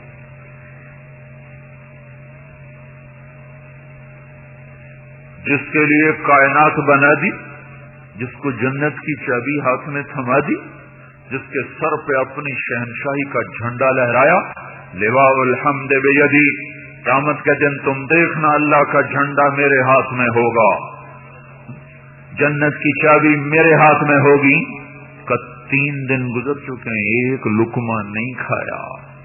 Speaker 1: جس کے لیے کائنات بنا دی، جس کو جنت کی چابی ہاتھ میں تھما دی، جس کے سر پہ اپنی شہنشاہی کا جھنڈا لہرایا، لواء الحمد بیدی، قیامت کے دن تم دیکھنا اللہ کا جھنڈا میرے ہاتھ میں ہوگا، جنت کی چابی میرے ہاتھ میں ہوگی۔ کا تین دن گزر چکے ہیں ایک لقمہ نہیں کھایا۔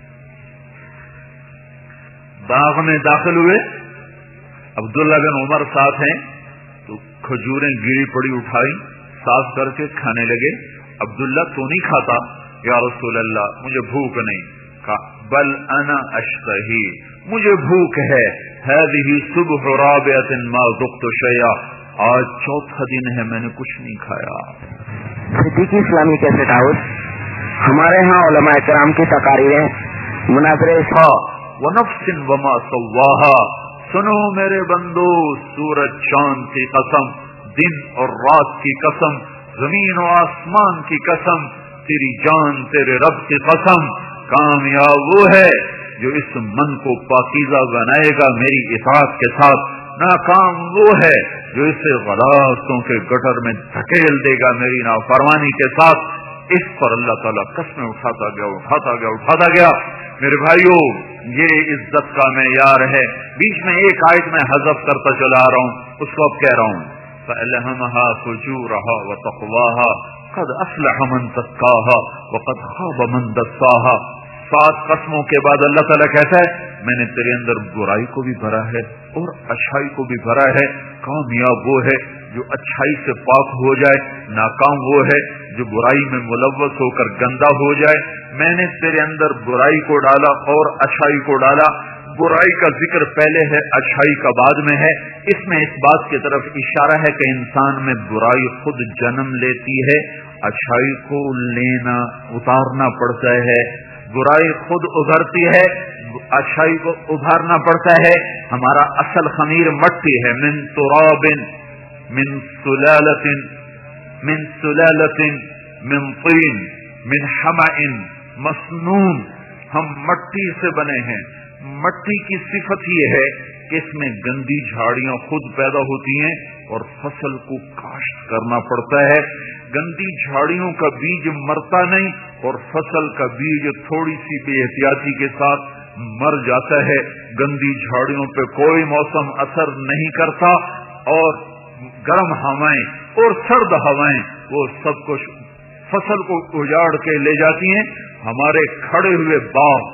Speaker 1: باغ میں داخل ہوئے، عبداللہ بن عمر ساتھ ہیں، تو کھجوریں گری پڑی اٹھائی، صاف کر کے کھانے لگے۔ عبداللہ تو نہیں کھاتا؟ یا رسول اللہ مجھے بھوک نہیں۔ کہا بل انا اشتہی، مجھے بھوک ہے، هذه صبح رابعۃ ما ذقت شیئا، آج چوتھا دن ہے میں نے کچھ نہیں کھایا۔
Speaker 2: صدیقی اسلامی کیسٹ ہاؤس، ہمارے ہاں علماء کرام کی تقاریریں، مناظرے
Speaker 1: ونفس وما سواہا، سنو میرے بندو، سورج چاند کی قسم، دن اور رات کی قسم، زمین و آسمان کی قسم، تیری جان تیرے رب کی قسم، کامیاب وہ ہے جو اس من کو پاکیزہ بنائے گا میری اطاعت کے ساتھ، ناکام وہ ہے جو اسے غلاستوں کے گٹر میں دھکیل دے گا میری نافرمانی کے ساتھ۔ اس پر اللہ تعالیٰ قسمیں اٹھاتا گیا اٹھاتا گیا اٹھاتا گیا۔ میرے بھائیوں، یہ عزت کا معیار ہے۔ بیچ میں ایک آیت میں حذف کرتا چلا رہا ہوں، اس کو اب کہہ رہا ہوں، فَأَلْهَمَهَا فُجُورَهَا وَتَقْوَاهَا، قد افلح من زکاہا وقد خاب من دساہا. سات قسموں کے بعد اللہ تعالیٰ کہتا ہے میں نے تیرے اندر برائی کو بھی بھرا ہے اور اچھائی کو بھی بھرا ہے. کامیاب وہ ہے جو اچھائی سے پاک ہو جائے، ناکام وہ ہے جو برائی میں ملوث ہو کر گندا ہو جائے. میں نے تیرے اندر برائی کو ڈالا اور اچھائی کو ڈالا. برائی کا ذکر پہلے ہے، اچھائی کا بعد میں ہے. اس میں اس بات کی طرف اشارہ ہے کہ انسان میں برائی خود جنم لیتی ہے، اچھائی کو لینا اتارنا پڑتا ہے. برائی خود ابھرتی ہے، اچھائی کو ابھارنا پڑتا ہے. ہمارا اصل خمیر مٹی ہے. من تراب من سلالت من سلالت من طین من حمأ مسنون. ہم مٹی سے بنے ہیں. مٹی کی صفت یہ ہے کہ اس میں گندی جھاڑیاں خود پیدا ہوتی ہیں اور فصل کو کاشت کرنا پڑتا ہے. گندی جھاڑیوں کا بیج مرتا نہیں اور فصل کا بیج تھوڑی سی بے احتیاطی کے ساتھ مر جاتا ہے. گندی جھاڑیوں پہ کوئی موسم اثر نہیں کرتا اور گرم ہوائیں اور سرد ہوائیں وہ سب کچھ فصل کو اجاڑ کے لے جاتی ہیں. ہمارے کھڑے ہوئے باغ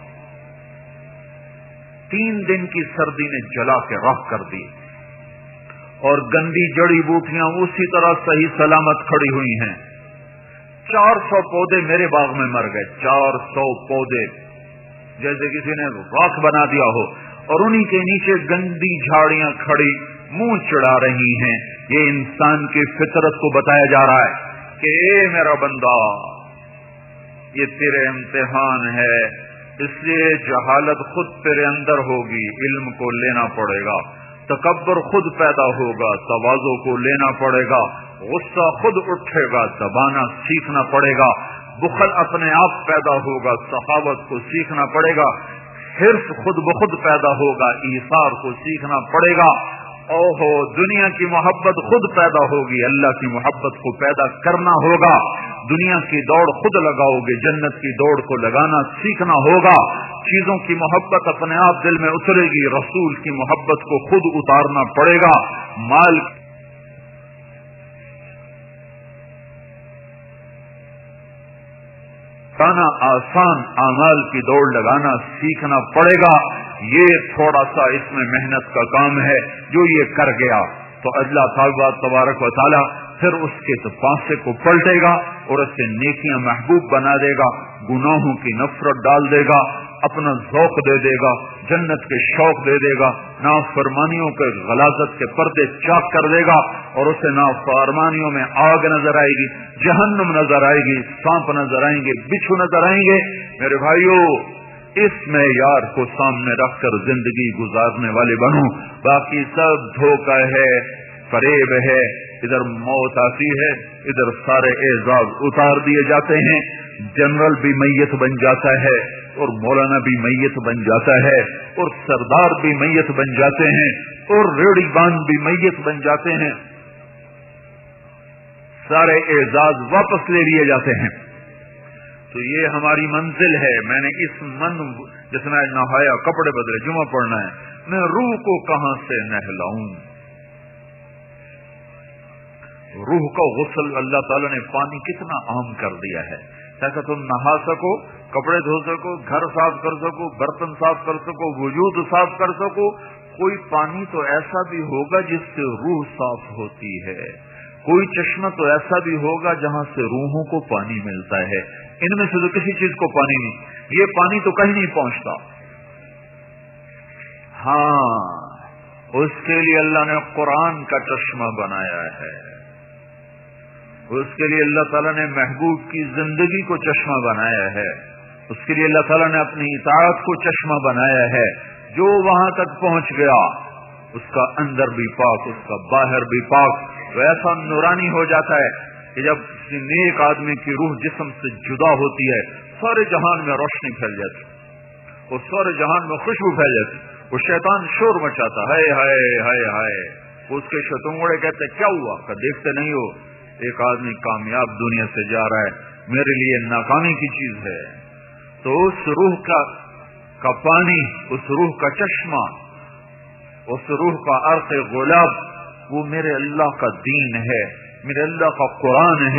Speaker 1: تین دن کی سردی نے جلا کے راکھ کر دی اور گندی جڑی بوٹیاں اسی طرح صحیح سلامت کھڑی ہوئی ہیں. چار سو پودے میرے باغ میں مر گئے. چار سو پودے جیسے کسی نے راکھ بنا دیا ہو اور انہی کے نیچے گندی جھاڑیاں کھڑی منہ چڑھا رہی ہیں. یہ انسان کی فطرت کو بتایا جا رہا ہے کہ اے میرا بندہ یہ تیرے امتحان ہے. اس لیے جہالت خود تیرے اندر ہوگی، علم کو لینا پڑے گا. تکبر خود پیدا ہوگا، تواضع کو لینا پڑے گا. غصہ خود اٹھے گا، دبانا سیکھنا پڑے گا. بخل اپنے آپ پیدا ہوگا، سخاوت کو سیکھنا پڑے گا. حرص خود بخود پیدا ہوگا، ایثار کو سیکھنا پڑے گا. اوہو دنیا کی محبت خود پیدا ہوگی، اللہ کی محبت کو پیدا کرنا ہوگا. دنیا کی دوڑ خود لگاؤ گے، جنت کی دوڑ کو لگانا سیکھنا ہوگا. چیزوں کی محبت اپنے آپ دل میں اترے گی، رسول کی محبت کو خود اتارنا پڑے گا. مال کانا آسان، اعمال کی دوڑ لگانا سیکھنا پڑے گا. یہ تھوڑا سا اس میں محنت کا کام ہے. جو یہ کر گیا تو اللہ تعالیٰ تبارک و تعالیٰ پھر اس کے پانسے کو پلٹے گا اور اسے نیکیاں محبوب بنا دے گا، گناہوں کی نفرت ڈال دے گا، اپنا ذوق دے دے گا، جنت کے شوق دے دے گا. نافرمانیوں کے غلاظت کے پردے چاک کر دے گا اور اسے نافرمانیوں میں آگ نظر آئے گی، جہنم نظر آئے گی، سانپ نظر آئیں گے، بچھو نظر آئیں گے. میرے بھائیو اس معیار کو سامنے رکھ کر زندگی گزارنے والے بنو. باقی سب دھوکہ ہے، فریب ہے. ادھر موت آتی ہے، ادھر سارے اعزاز اتار دیے جاتے ہیں. جنرل بھی میت بن جاتا ہے اور مولانا بھی میت بن جاتا ہے اور سردار بھی میت بن جاتے ہیں اور ریڑھی بان بھی میت بن جاتے ہیں. سارے اعزاز واپس لے لیے جاتے ہیں. تو یہ ہماری منزل ہے. میں نے اس من جس میں نہایا، کپڑے بدلے، جمعہ پڑھنا ہے، میں روح کو کہاں سے نہلاؤں؟ روح کا غسل اللہ تعالیٰ نے پانی کتنا عام کر دیا ہے تاکہ تم نہا سکو، کپڑے دھو سکو، گھر صاف کر سکو، برتن صاف کر سکو، وجود صاف کر سکو. کوئی پانی تو ایسا بھی ہوگا جس سے روح صاف ہوتی ہے. کوئی چشمہ تو ایسا بھی ہوگا جہاں سے روحوں کو پانی ملتا ہے. ان میں سے تو کسی چیز کو پانی نہیں. یہ پانی تو کہیں نہیں پہنچتا. ہاں اس کے لیے اللہ نے قرآن کا چشمہ بنایا ہے. اس کے لیے اللہ تعالیٰ نے محبوب کی زندگی کو چشمہ بنایا ہے. اس کے لیے اللہ تعالیٰ نے اپنی اطاعت کو چشمہ بنایا ہے. جو وہاں تک پہنچ گیا اس کا اندر بھی پاک، اس کا باہر بھی پاک. وہ ایسا نورانی ہو جاتا ہے کہ جب کسی نیک آدمی کی روح جسم سے جدا ہوتی ہے سارے جہان میں روشنی پھیل جاتی اور سارے جہان میں خوشبو پھیل جاتی. وہ شیطان شور مچاتا ہے، ہائے ہائے ہائے. اس کے شتونگڑے کہتے کیا ہوا؟ کہ دیکھتے نہیں ہو ایک آدمی کامیاب دنیا سے جا رہا ہے، میرے لیے ناکامی کی چیز ہے. تو اس روح کا کا پانی، اس روح کا چشمہ، اس روح کا عرق غلاب وہ میرے اللہ کا دین ہے، میرے اللہ کا قرآن ہے.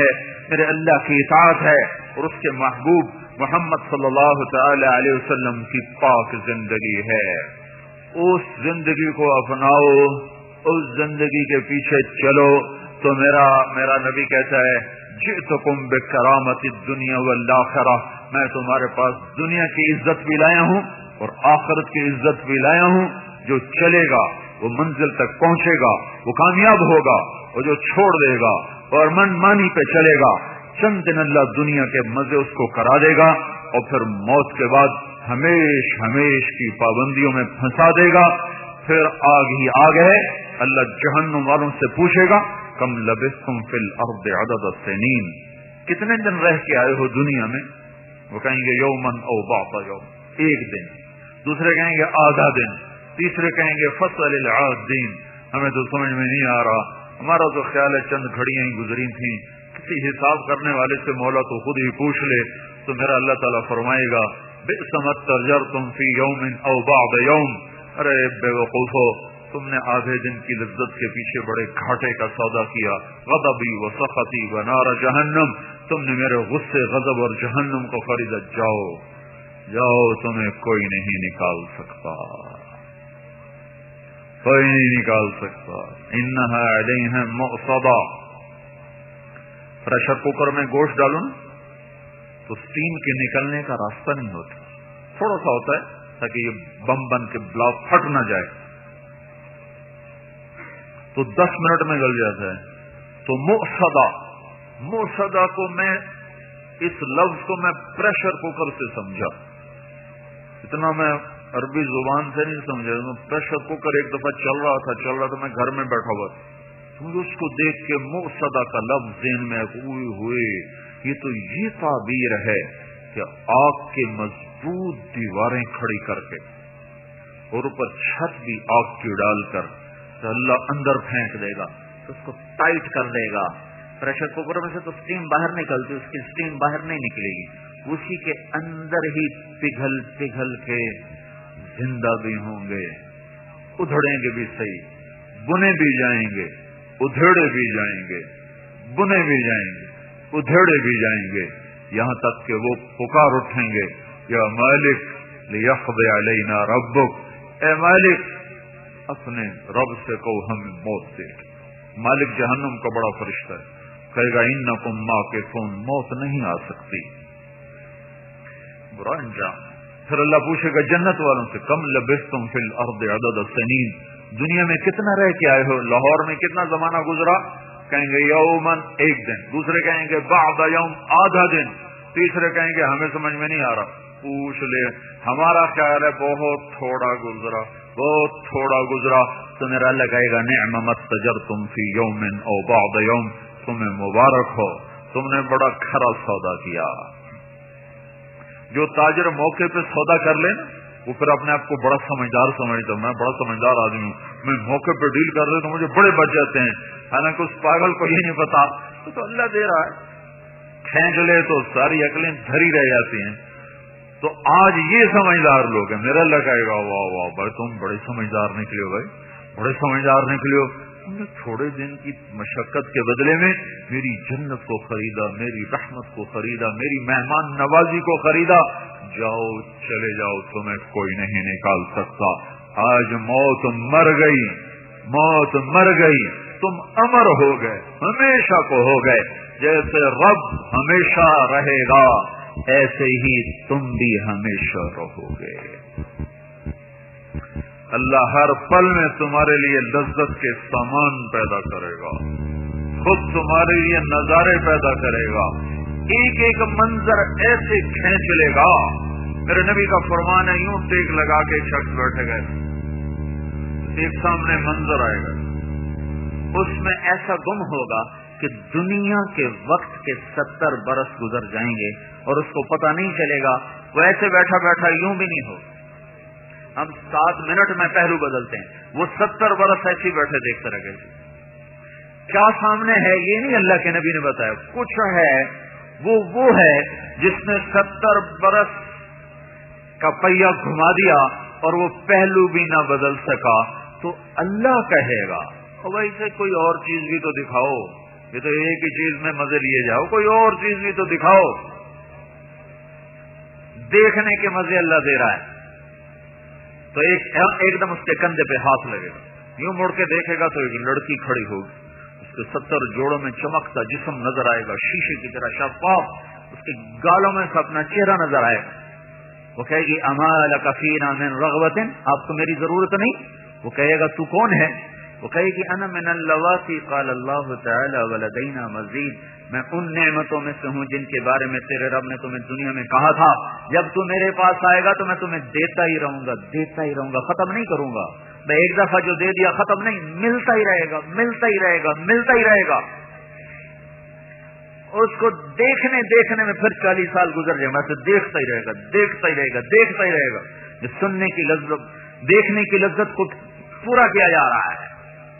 Speaker 1: میرے اللہ کی اطاعت ہے اور اس کے محبوب محمد صلی اللہ تعالی علیہ وسلم کی پاک زندگی ہے. اس زندگی کو اپناؤ, اس زندگی کے پیچھے چلو. تو میرا میرا نبی کہتا ہے جئتکم بکرامت الدنیا والآخرہ, میں تمہارے پاس دنیا کی عزت بھی لایا ہوں اور آخرت کی عزت بھی لایا ہوں. جو چلے گا وہ منزل تک پہنچے گا, وہ کامیاب ہوگا. اور جو چھوڑ دے گا اور من مانی پہ چلے گا, چند دن اللہ دنیا کے مزے اس کو کرا دے گا اور پھر موت کے بعد ہمیش ہمیش کی پابندیوں میں پھنسا دے گا. پھر آگ ہی آگ ہے. اللہ جہنم والوں سے پوچھے گا کم لبثتم فی الارض عدد السنین, کتنے دن رہ کے آئے ہو دنیا میں؟ وہ کہیں گے یومن او بعض یوم, ایک دن. دوسرے کہیں گے آدھا دن. تیسرے کہیں گے فصل العادین, ہمیں تو سمجھ میں نہیں آ رہا, ہمارا تو خیال ہے چند گھڑیاں ہی گزری تھیں, کسی حساب کرنے والے سے مولا تو خود ہی پوچھ لے. تو میرا اللہ تعالیٰ فرمائے گا بئس ما استأجرتم فی یوم او بعض یوم, ارے بے وقوفو, تم نے آدھے دن کی لذت کے پیچھے بڑے گھاٹے کا سودا کیا. غضبی و سخطی و نار جہنم, تم نے میرے غصے, غضب اور جہنم کو خریدا. جاؤ جاؤ, تمہیں کوئی نہیں نکال سکتا, کوئی نہیں نکال سکتا. انہا علیہم مؤصدہ, پریشر کوکر میں گوشت ڈالو نا تو اسٹیم کے نکلنے کا راستہ نہیں ہوتا, تھوڑا سا ہوتا ہے تاکہ یہ بم بن کے بلاک پھٹ نہ جائے, تو دس منٹ میں گل جاتا ہے. تو مؤصدہ, مؤصدہ کو میں اس لفظ کو میں پریشر کوکر سے سمجھا, اتنا میں عربی زبان سے نہیں سمجھا. پریشر کوکر ایک دفعہ چل رہا تھا چل رہا تھا میں گھر میں بیٹھا ہوا تھا, مجھے اس کو دیکھ کے مؤصدہ کا لفظ ذہن میں ہوئے ہوئے یہ تو یہ تعبیر ہے کہ آگ کے مضبوط دیواریں کھڑی کر کے اور اوپر چھت بھی آگ کی ڈال کر تو اللہ اندر پھینک دے گا, تو اس کو ٹائٹ کر دے گا. پریشر کوکر میں سے تو اسٹیم باہر نکلتی, اس کی اسٹیم باہر نہیں نکلے گی, اسی کے اندر ہی پگھل پگھل کے زندہ بھی ہوں گے, ادھڑیں گے بھی صحیح, بنے بھی جائیں گے, ادھیڑے بھی جائیں گے, بنے بھی جائیں گے, ادھیڑے بھی جائیں گے, یہاں تک کہ وہ پکار اٹھیں گے یا مالک لیقضی علینا ربک, اے مالک اپنے رب سے کہو ہمیں موت دے. مالک جہنم کا بڑا فرشتہ ہے, کہے گا انکم ماکثون, موت نہیں آ سکتی, برا انجام. پھر اللہ پوچھے گا جنت والوں سے کم لبثتم فی الارض عدد السنین, دنیا میں کتنا رہ کے آئے ہو, لاہور میں کتنا زمانہ گزرا؟ کہیں گے یومن, ایک دن. دوسرے کہیں گے بعض یوم, آدھا دن. تیسرے کہیں گے ہمیں سمجھ میں نہیں آ رہا. پوچھ لے, ہمارا خیال ہے بہت تھوڑا گزرا, بہت تھوڑا گزرا. تو میرا اللہ کہے گا نعم ما استجرتم فی یوم او بعض یوم, تمہیں مبارک ہو, تم نے بڑا کھرا سودا کیا. جو تاجر موقع پہ سودا کر لے وہ پھر اپنے آپ کو بڑا سمجھدار سمجھتا, میں بڑا سمجھدار آدمی ہوں, میں موقع پہ ڈیل کر رہا تو مجھے بڑے بچ جاتے ہیں, حالانکہ اس پاگل کو یہ نہیں پتا تو, تو اللہ دے رہا ہے. کھینچ لے تو ساری عقلیں دھری رہ جاتی ہیں. تو آج یہ سمجھدار لوگ ہیں, میرا اللہ کہے گا واہ واہ بھائی تم بڑے سمجھدار نکلے ہو, بھائی بڑے سمجھدار نکلے ہو, تم نے تھوڑے دن کی مشقت کے بدلے میں میری جنت کو خریدا, میری رحمت کو خریدا, میری مہمان نوازی کو خریدا. جاؤ چلے جاؤ, تمہیں کوئی نہیں نکال سکتا. آج موت مر گئی, موت مر گئی, تم امر ہو گئے, ہمیشہ کو ہو گئے. جیسے رب ہمیشہ رہے گا ایسے ہی تم بھی ہمیشہ رہو گے. اللہ ہر پل میں تمہارے لیے لذت کے سامان پیدا کرے گا, خود تمہارے لیے نظارے پیدا کرے گا, ایک ایک منظر ایسے کھینچ لے گا. میرے نبی کا فرمان ہے یوں ٹیک لگا کے ایک شخص بیٹھے گئے, ایک سامنے منظر آئے گا, اس میں ایسا گم ہوگا کہ دنیا کے وقت کے ستر برس گزر جائیں گے اور اس کو پتہ نہیں چلے گا. وہ ایسے بیٹھا بیٹھا یوں بھی نہیں ہو, ہم سات منٹ میں پہلو بدلتے ہیں, وہ ستر برس ایسے بیٹھے دیکھتے رہ گئے. کیا سامنے ہے یہ نہیں اللہ کے نبی نے بتایا, کچھ ہے وہ وہ ہے جس نے ستر برس کا پہیا گھما دیا اور وہ پہلو بھی نہ بدل سکا. تو اللہ کہے گا ویسے کوئی اور چیز بھی تو دکھاؤ, یہ تو ایک ہی چیز میں مزے لیے جاؤ، کوئی اور چیز بھی تو دکھاؤ۔ دیکھنے کے مزے اللہ دے رہا ہے تو ایک ایک دم اس کے کندھے پہ ہاتھ لگے گا، یوں مڑ کے دیکھے گا تو ایک لڑکی کھڑی ہوگی، اس کے ستر جوڑوں میں چمکتا جسم نظر آئے گا، شیشے کی طرح شفاف، اس کے گالوں میں سے اپنا چہرہ نظر آئے گا۔ وہ کہے گی اما لک فینا من رغبت، آپ کو میری ضرورت نہیں؟ وہ کہے گا تو کون ہے؟ وہ کہے گی انا من اللواتی قال اللہ تعالی ولدینا مزید، میں ان نعمتوں میں سے ہوں جن کے بارے میں تیرے رب نے تمہیں دنیا میں کہا تھا جب تو میرے پاس آئے گا تو میں تمہیں دیتا ہی رہوں گا، دیتا ہی رہوں گا، ختم نہیں کروں گا۔ میں ایک دفعہ جو دے دیا ختم نہیں، ملتا ہی رہے گا، ملتا ہی رہے گا، ملتا ہی رہے گا۔ اس کو دیکھنے دیکھنے میں پھر چالیس سال گزر جائے، میں سے دیکھتا ہی رہے گا، دیکھتا ہی رہے گا، دیکھتا ہی رہے گا۔ جو سننے کی لذت، دیکھنے کی لذت کو پورا کیا جا رہا ہے۔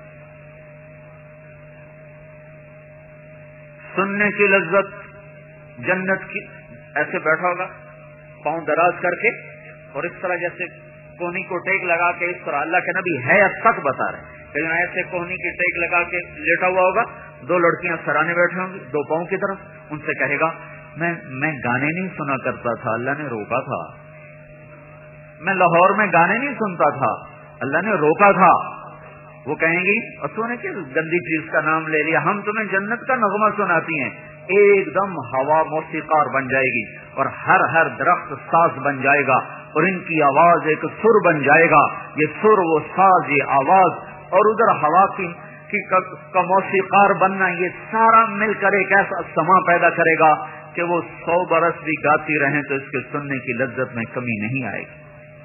Speaker 1: سننے کی لذت جنت کی، ایسے بیٹھا ہوگا پاؤں دراز کر کے اور اس طرح جیسے کونی کو ٹیک لگا کے، اس طرح اللہ کے نبی حیات تک بتا رہے ہیں، ایسے کونی کی ٹیک لگا کے لیٹا ہوا ہوگا، دو لڑکیاں سرانے بیٹھے ہوں گی دو پاؤں کی طرف، ان سے کہے گا میں میں گانے نہیں سنا کرتا تھا، اللہ نے روکا تھا، میں لاہور میں گانے نہیں سنتا تھا، اللہ نے روکا تھا۔ وہ کہیں گی اور تو نے کس گندی چیز کا نام لے لیا، ہم تمہیں جنت کا نغمہ سناتی ہیں۔ ایک دم ہوا موسیقار بن جائے گی اور ہر ہر درخت ساز بن جائے گا اور ان کی آواز ایک سر بن جائے گا، یہ سر وہ ساز یہ آواز، اور ادھر ہوا کی کا موسیقار بننا، یہ سارا مل کر ایک ایسا سما پیدا کرے گا کہ وہ سو برس بھی گاتی رہیں تو اس کے سننے کی لذت میں کمی نہیں آئے گی۔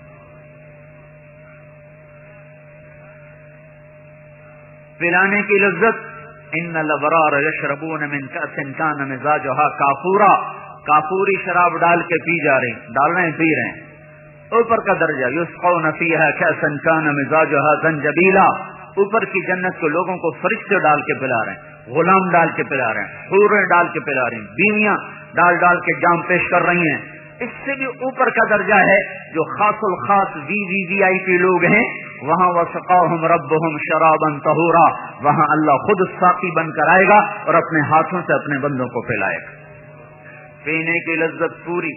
Speaker 1: پلانے کی لذت، ان الابرار یشربون من کأس کان مزاجها کافورا، کافوری شراب ڈال کے پی جا رہے ہیں، ڈال رہے ہیں، پی رہے ہیں۔ اوپر کا درجہ یسقون فیہا کأسا کان مزاجها زنجبیلا، اوپر کی جنت کو لوگوں کو فرشتے ڈال کے پلا رہے ہیں، غلام ڈال کے پلا رہے ہیں، حوریں ڈال کے پلا رہے ہیں، بیویاں ڈال ڈال کے جام پیش کر رہی ہیں۔ اس سے بھی اوپر کا درجہ ہے جو خاص الخاص وی وی وی آئی پی لوگ ہیں، وہاں وسقاہم ربہم شرابا طہورا، وہاں اللہ خود ساقی بن کر آئے گا اور اپنے ہاتھوں سے اپنے بندوں کو پلائے گا۔ پینے کی لذت پوری۔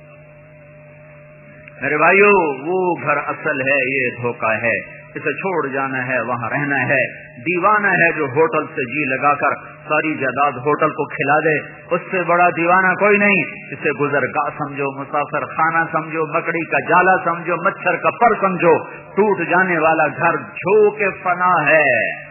Speaker 1: میرے بھائیو، وہ گھر اصل ہے، یہ دھوکہ ہے، اسے چھوڑ جانا ہے، وہاں رہنا ہے۔ دیوانہ ہے جو ہوٹل سے جی لگا کر ساری جائیداد ہوٹل کو کھلا دے، اس سے بڑا دیوانہ کوئی نہیں۔ اسے گزرگاہ سمجھو، مسافر خانہ سمجھو، مکڑی کا جالا سمجھو، مچھر کا پر سمجھو، ٹوٹ جانے والا گھر جھوک فنا ہے۔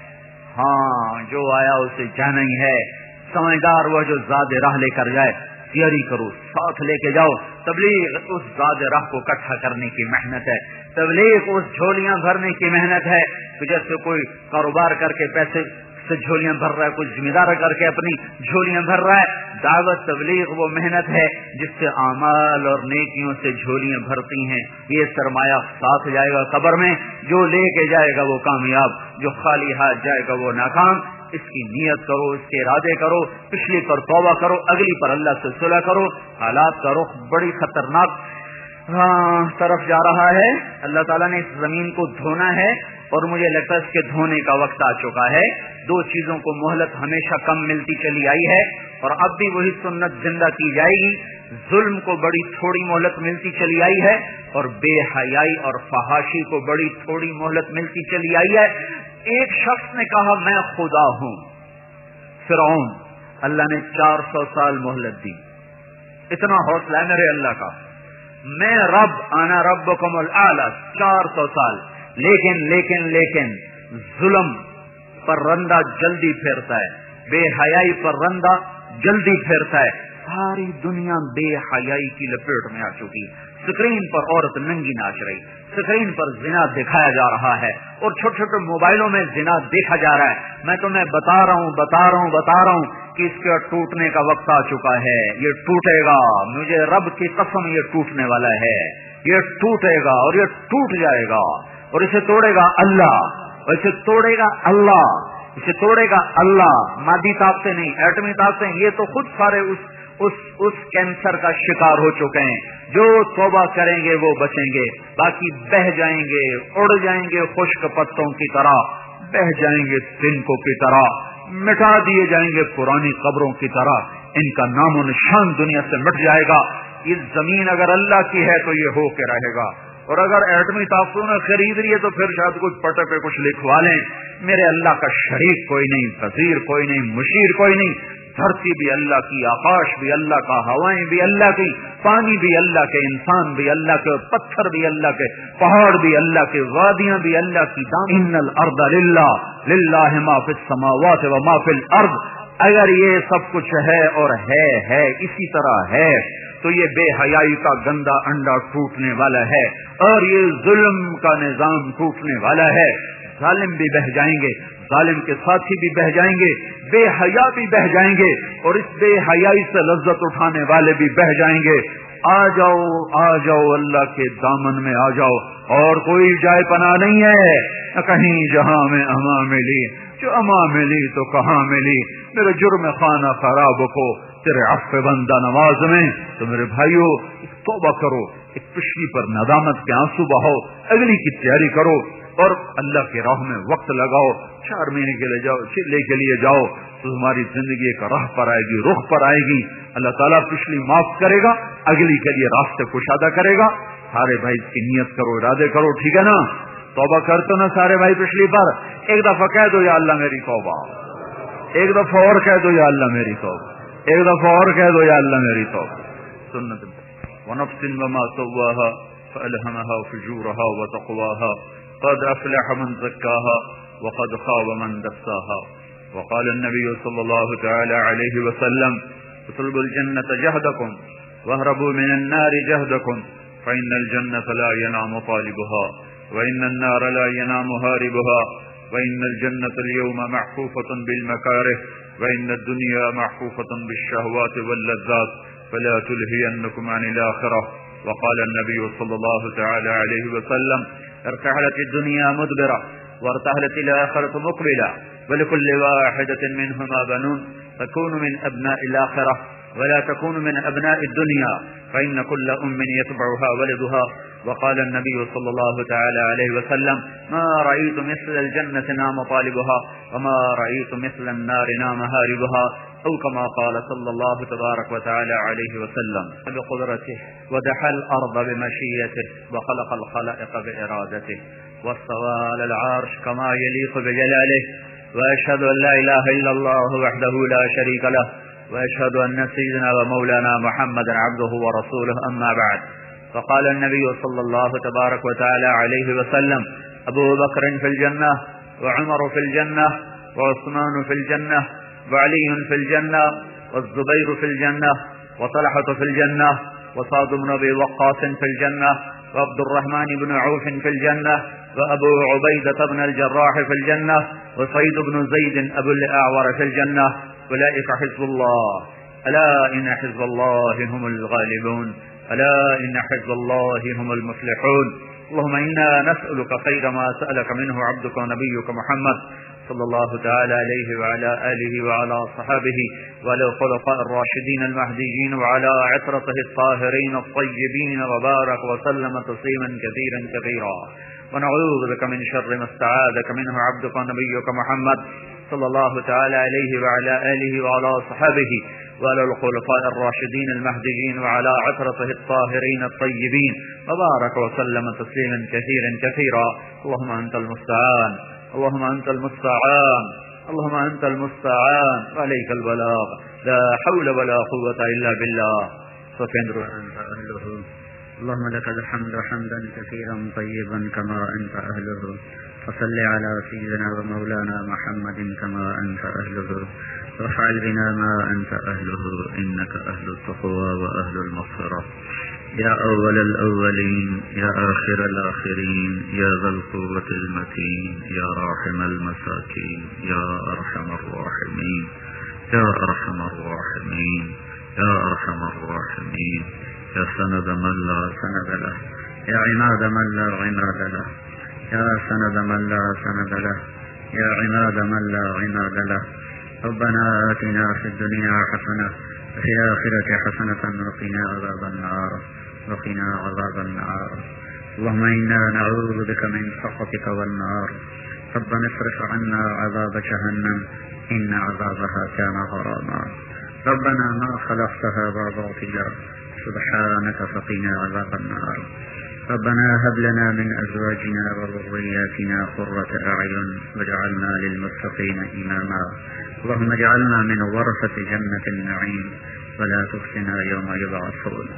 Speaker 1: ہاں، جو آیا اسے جانا ہی ہے۔ سمجھدار وہ جو زاد راہ لے کر جائے، تیاری کرو، ساتھ لے کے جاؤ۔ تبلیغ اس زاد راہ کو اکٹھا کرنے کی محنت ہے، تبلیغ اس جھولیاں بھرنے کی محنت ہے۔ تو جیسے کوئی کاروبار کر کے پیسے سے جھولیاں بھر رہا ہے، کوئی ذمہ دار کر کے اپنی جھولیاں بھر رہا ہے، دعوت تبلیغ وہ محنت ہے جس سے اعمال اور نیکیوں سے جھولیاں بھرتی ہیں۔ یہ سرمایہ ساتھ جائے گا قبر میں، جو لے کے جائے گا وہ کامیاب، جو خالی ہاتھ جائے گا وہ ناکام۔ اس کی نیت کرو، اس کے ارادے کرو، پچھلی پر توبہ کرو، اگلی پر اللہ سے صلح کرو۔ حالات کا رخ بڑی خطرناک ہاں طرف جا رہا ہے۔ اللہ تعالیٰ نے اس زمین کو دھونا ہے اور مجھے لگتا ہے اس کے دھونے کا وقت آ چکا ہے۔ دو چیزوں کو مہلت ہمیشہ کم ملتی چلی آئی ہے اور اب بھی وہی سنت زندہ کی جائے گی۔ ظلم کو بڑی تھوڑی مہلت ملتی چلی آئی ہے اور بے حیائی اور فحاشی کو بڑی تھوڑی مہلت ملتی چلی آئی ہے۔ ایک شخص نے کہا میں خدا ہوں، فرعون، اللہ نے چار سو سال مہلت دی۔ اتنا حوصلہ ہے میرے اللہ کا، میں رب، انا ربکم الاعلی، چار سو سال۔ لیکن لیکن لیکن ظلم پر رندہ جلدی پھیرتا ہے، بے حیائی پر رندہ جلدی پھیرتا ہے۔ ساری دنیا بے حیائی کی لپیٹ میں آ چکی۔ اسکرین پر عورت ننگی ناچ رہی، اسکرین پر زنا دکھایا جا رہا ہے اور چھوٹے چھوٹے موبائلوں میں زنا دیکھا جا رہا ہے۔ میں تمہیں بتا رہا ہوں بتا رہا ہوں بتا رہا ہوں کہ اس کے ٹوٹنے کا وقت آ چکا ہے۔ یہ ٹوٹے گا، مجھے رب کی قسم یہ ٹوٹنے والا ہے، یہ ٹوٹے گا اور یہ ٹوٹ جائے گا اور اسے توڑے گا اللہ، اور اسے توڑے گا اللہ، اسے توڑے گا اللہ۔ مادی طاقتیں نہیں، ایٹمی طاقتیں، یہ تو خود سارے اس اس اس کینسر کا شکار ہو چکے ہیں۔ جو توبہ کریں گے وہ بچیں گے، باقی بہ جائیں گے، اڑ جائیں گے خشک پتوں کی طرح، بہ جائیں گے تنکوں کی طرح۔ مٹا دیے جائیں گے پرانی قبروں کی طرح، ان کا نام و نشان دنیا سے مٹ جائے گا. یہ زمین اگر اللہ کی ہے تو یہ ہو کے رہے گا، اور اگر ایٹمی طاقتوں نے خرید لی ہے تو پھر شاید کچھ پٹے پہ کچھ لکھوا لیں. میرے اللہ کا شریک کوئی نہیں، وزیر کوئی نہیں، مشیر کوئی نہیں. دھرتی بھی اللہ کی، آکاش بھی اللہ کا، ہوائیں بھی اللہ کی، پانی بھی اللہ کے، انسان بھی اللہ کے، پتھر بھی اللہ کے، پہاڑ بھی اللہ کے، وادیاں بھی اللہ کی. ان الارض للہ للہ ما فی السماوات و ما فی الارض. اگر یہ سب کچھ ہے اور ہے ہے اسی طرح ہے تو یہ بے حیائی کا گندا انڈا ٹوٹنے والا ہے، اور یہ ظلم کا نظام ٹوٹنے والا ہے. ظالم بھی بہہ جائیں گے، ظالم کے ساتھی بھی بہہ جائیں گے، بے حیا بھی بہہ جائیں گے، اور اس بے حیائی سے لذت اٹھانے والے بھی بہہ جائیں گے. آ جاؤ آ جاؤ اللہ کے دامن میں آ جاؤ، اور کوئی جائے پناہ نہیں ہے. کہیں جہاں میں اما ملی، جو اما ملی تو کہاں ملی. میرے جرم خانہ خراب کو تیرے عفو بندہ نواز میں. تو میرے بھائیو توبہ کرو، ایک پچھلی پر ندامت کے آنسو بہاؤ، اگلی کی تیاری کرو، اور اللہ کی راہ میں وقت لگاؤ. چار مہینے کے لیے جاؤ، چلے کے لیے جاؤ تو تمہاری زندگی ایک راہ پر آئے گی، رخ پر آئے گی. اللہ تعالیٰ پچھلی معاف کرے گا، اگلی کے لیے راستے کشادہ کرے گا. سارے بھائی اس کی نیت کرو، ارادے کرو، ٹھیک ہے نا؟ توبہ کرتے نا سارے بھائی پچھلی پر. ایک دفعہ کہہ دو یا اللہ میری توبہ، ایک دفعہ اور کہہ دو یا اللہ میری توبہ، ایک دفعہ اور کہہ دو یا اللہ میری توبہ. سنت ونفس وما سواها فألهمها فجورها وتقواها قد أفلح من زكاها وقد خاب من دساها. وقال النبي صلى الله تعالى عليه وسلم اطلبوا الجنة جهدكم واهربوا من النار جهدكم فإن الجنة لا ينام طالبها وإن النار لا ينام هاربها وإن الجنة اليوم محفوفة بالمكاره وإن الدنيا محفوفة بالشهوات واللذات فلا تلهينكم عن الآخرة. وقال النبي صلى الله تعالى عليه وسلم ارتحلت الدنيا مدبرة وارتحلت الآخرة مقبلة ولكل واحدة منهما بنون تكون من أبناء الآخرة ولا تكون من أبناء الدنيا فإن كل أم يتبعها ولدها. وقال النبي صلى الله تعالى عليه وسلم ما رأيت مثل الجنة نام طالبها وما رأيت مثل النار نام هاربها، أو كما قال صلى الله تبارك وتعالى عليه وسلم. بقدرته ودحى الأرض بمشيته وخلق الخلائق بإرادته واستوى على العرش كما يليق بجلاله. وأشهد أن لا إله إلا الله وحده لا شريك له وأشهد أن سيدنا ومولانا محمد عبده ورسوله. أما بعد، فقال النبي صلى الله تبارك وتعالى عليه وسلم أبو بكر في الجنة وعمر في الجنة وعثمان في الجنة وعلي في الجنة والزبير في الجنة وطلحة في الجنة وسعد بن أبي وقاص في الجنة وعبد الرحمن بن عوف في الجنة وأبو عبيدة بن الجراح في الجنة وسعيد بن زيد أبو الأعور في الجنة. أولئك حزب الله، ألا إن حزب الله هم الغالبون، ألا إن حزب الله هم المفلحون. اللهم إنا نسألك خير ما سألك منه عبدك ونبيك محمد صلى الله تعالى عليه وعلى آله وعلى صحابه وعلى الخلفاء الراشدين المهديين وعلى عترته الطاهرين الطيبين وبارك وسلم تسليما كثيرا كثيرا. ونعوذ بك من شر ما استعاذك منه عبدك ونبيك محمد صلى الله تعالى عليه وعلى آله وعلى صحابه وعلى الخلفاء الراشدين المهديين وعلى عترته الطاهرين الطيبين وبارك وسلم تسليما كثيرا كثيرا. اللهم أنت المستعان، اللهم أنت المستعان، اللهم أنت المستعان وعليك البلاغ، لا حول ولا قوة إلا بالله. فكندر أنت أهله. اللهم لك الحمد حمدا كثيرا طيبا كما أنت أهله. فصل على سيدنا ومولانا محمد كما أنت أهله، وافعل بنا ما أنت أهله، إنك أهل التقوى وأهل المغفرة. يا أول الأولين، يا آخر الآخرين، يا ذا القوة المتين، يا راحم المساكين، يا أرحم الراحمين، يا أرحم الراحمين، يا أرحم الراحمين، يا سند من لا سند له، يا عماد من لا عماد له، يا سند من لا سند له، يا عماد من لا عماد له. ربنا آتنا في الدنيا حسنة وفي الآخرة حسنة وقنا عذاب النار، وقنا عذاب النار. اللهم إنا نعوذ بك من سخطك والنار. ربنا اصرف عنا عذاب جهنم إن عذابها كان غراما ربنا ما خلقت هذا باطلا سبحانك فقنا عذاب النار ربنا هب لنا من أزواجنا وذرياتنا قرة أعين واجعلنا للمتقين إماما اللهم اجعلنا من ورثة جنة النعيم ولا تخزنا يوم يبعثون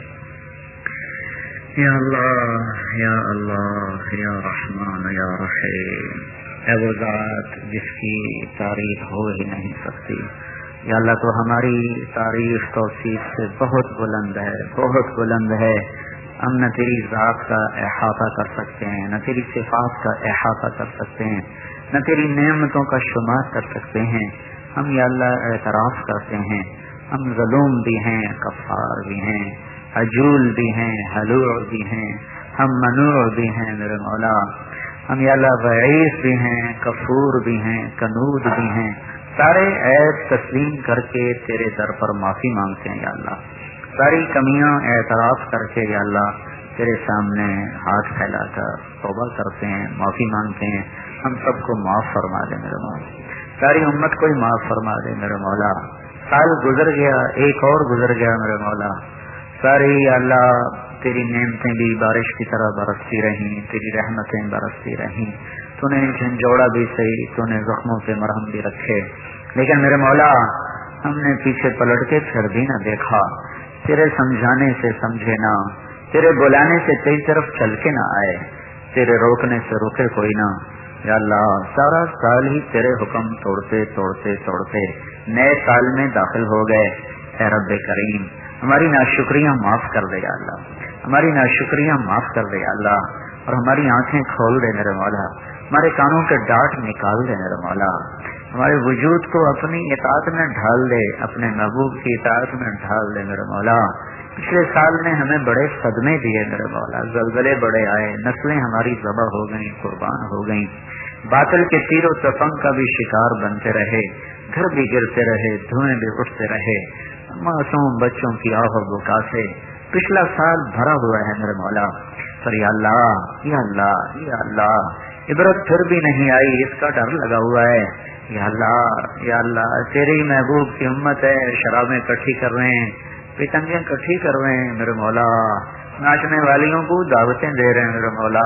Speaker 1: یا اللہ یا اللہ یا رحمان یا رحیم، اے وہ ذات جس کی تعریف ہو ہی نہیں سکتی، یا اللہ تو ہماری تعریف توصیف سے بہت بلند ہے، بہت بلند ہے، ہم نہ تیری ذات کا احاطہ کر سکتے ہیں، نہ تیری صفات کا احاطہ کر سکتے ہیں، نہ تیری نعمتوں کا شمار کر سکتے ہیں۔ ہم یا اللہ اعتراف کرتے ہیں ہم ظلوم بھی ہیں، کفار بھی ہیں، عجول بھی ہیں، حلوع بھی ہیں، ہم منوع بھی ہیں میرے مولا، ہم یا اللہ ضعیف بھی ہیں، کفور بھی ہیں، کنود بھی ہیں، سارے عیب تسلیم کر کے تیرے در پر معافی مانگتے ہیں یا اللہ، ساری کمیاں اعتراف کر کے یا اللہ تیرے سامنے ہاتھ پھیلا کر توبہ کرتے ہیں، معافی مانگتے ہیں، ہم سب کو معاف فرما دے میرے مولا، ساری امت کو ہی معاف فرما دے میرے مولا۔ سال گزر گیا، ایک اور گزر گیا میرے مولا، ساری اللہ تیری نعمتیں بھی بارش کی طرح برستی رہیں، تیری رحمتیں برستی رہیں، تو نے جھنجھوڑا بھی صحیح، تو نے زخموں پہ مرہم بھی رکھے، لیکن میرے مولا ہم نے پیچھے پلٹ کے پھر بھی نہ دیکھا، تیرے سمجھانے سے سمجھے نہ، تیرے بلانے سے تیری طرف چل کے نہ آئے، تیرے روکنے سے روکے کوئی نہ، یا اللہ سارا سال ہی تیرے حکم توڑتے توڑتے توڑتے نئے سال میں داخل ہو گئے۔ اے رب کریم ہماری ناشکریاں معاف کر دے یا اللہ، ہماری ناشکریاں معاف کر دے یا اللہ، اور ہماری آنکھیں کھول دے میرے مولا، ہمارے کانوں کے ڈانٹ نکال دے میرے مولا، ہمارے وجود کو اپنی اطاعت میں ڈھال دے، اپنے محبوب کی اطاعت میں ڈھال دے میرے مولا۔ پچھلے سال میں ہمیں بڑے صدمے دیے میرے مولا، زلزلے بڑے آئے، نسلیں ہماری ذبح ہو گئیں، قربان ہو گئیں، باطل کے تیر و تفنگ کا بھی شکار بنتے رہے، گھر بھی گرتے رہے، دھوئیں بھی اٹھتے رہے، معصوم بچوں کی آہ و بکا سے پچھلا سال بھرا ہوا ہے میرے مولا، پر یا اللہ یا اللہ یا اللہ عبرت پھر بھی نہیں آئی، اس کا ڈر لگا ہوا ہے، یا اللہ یا اللہ تیری محبوب کی امت ہے، شرابیں اکٹھی کر رہے ہیں، پتنگیں اکٹھی کر رہے ہیں میرے مولا، ناچنے والیوں کو دعوتیں دے رہے ہیں میرے مولا،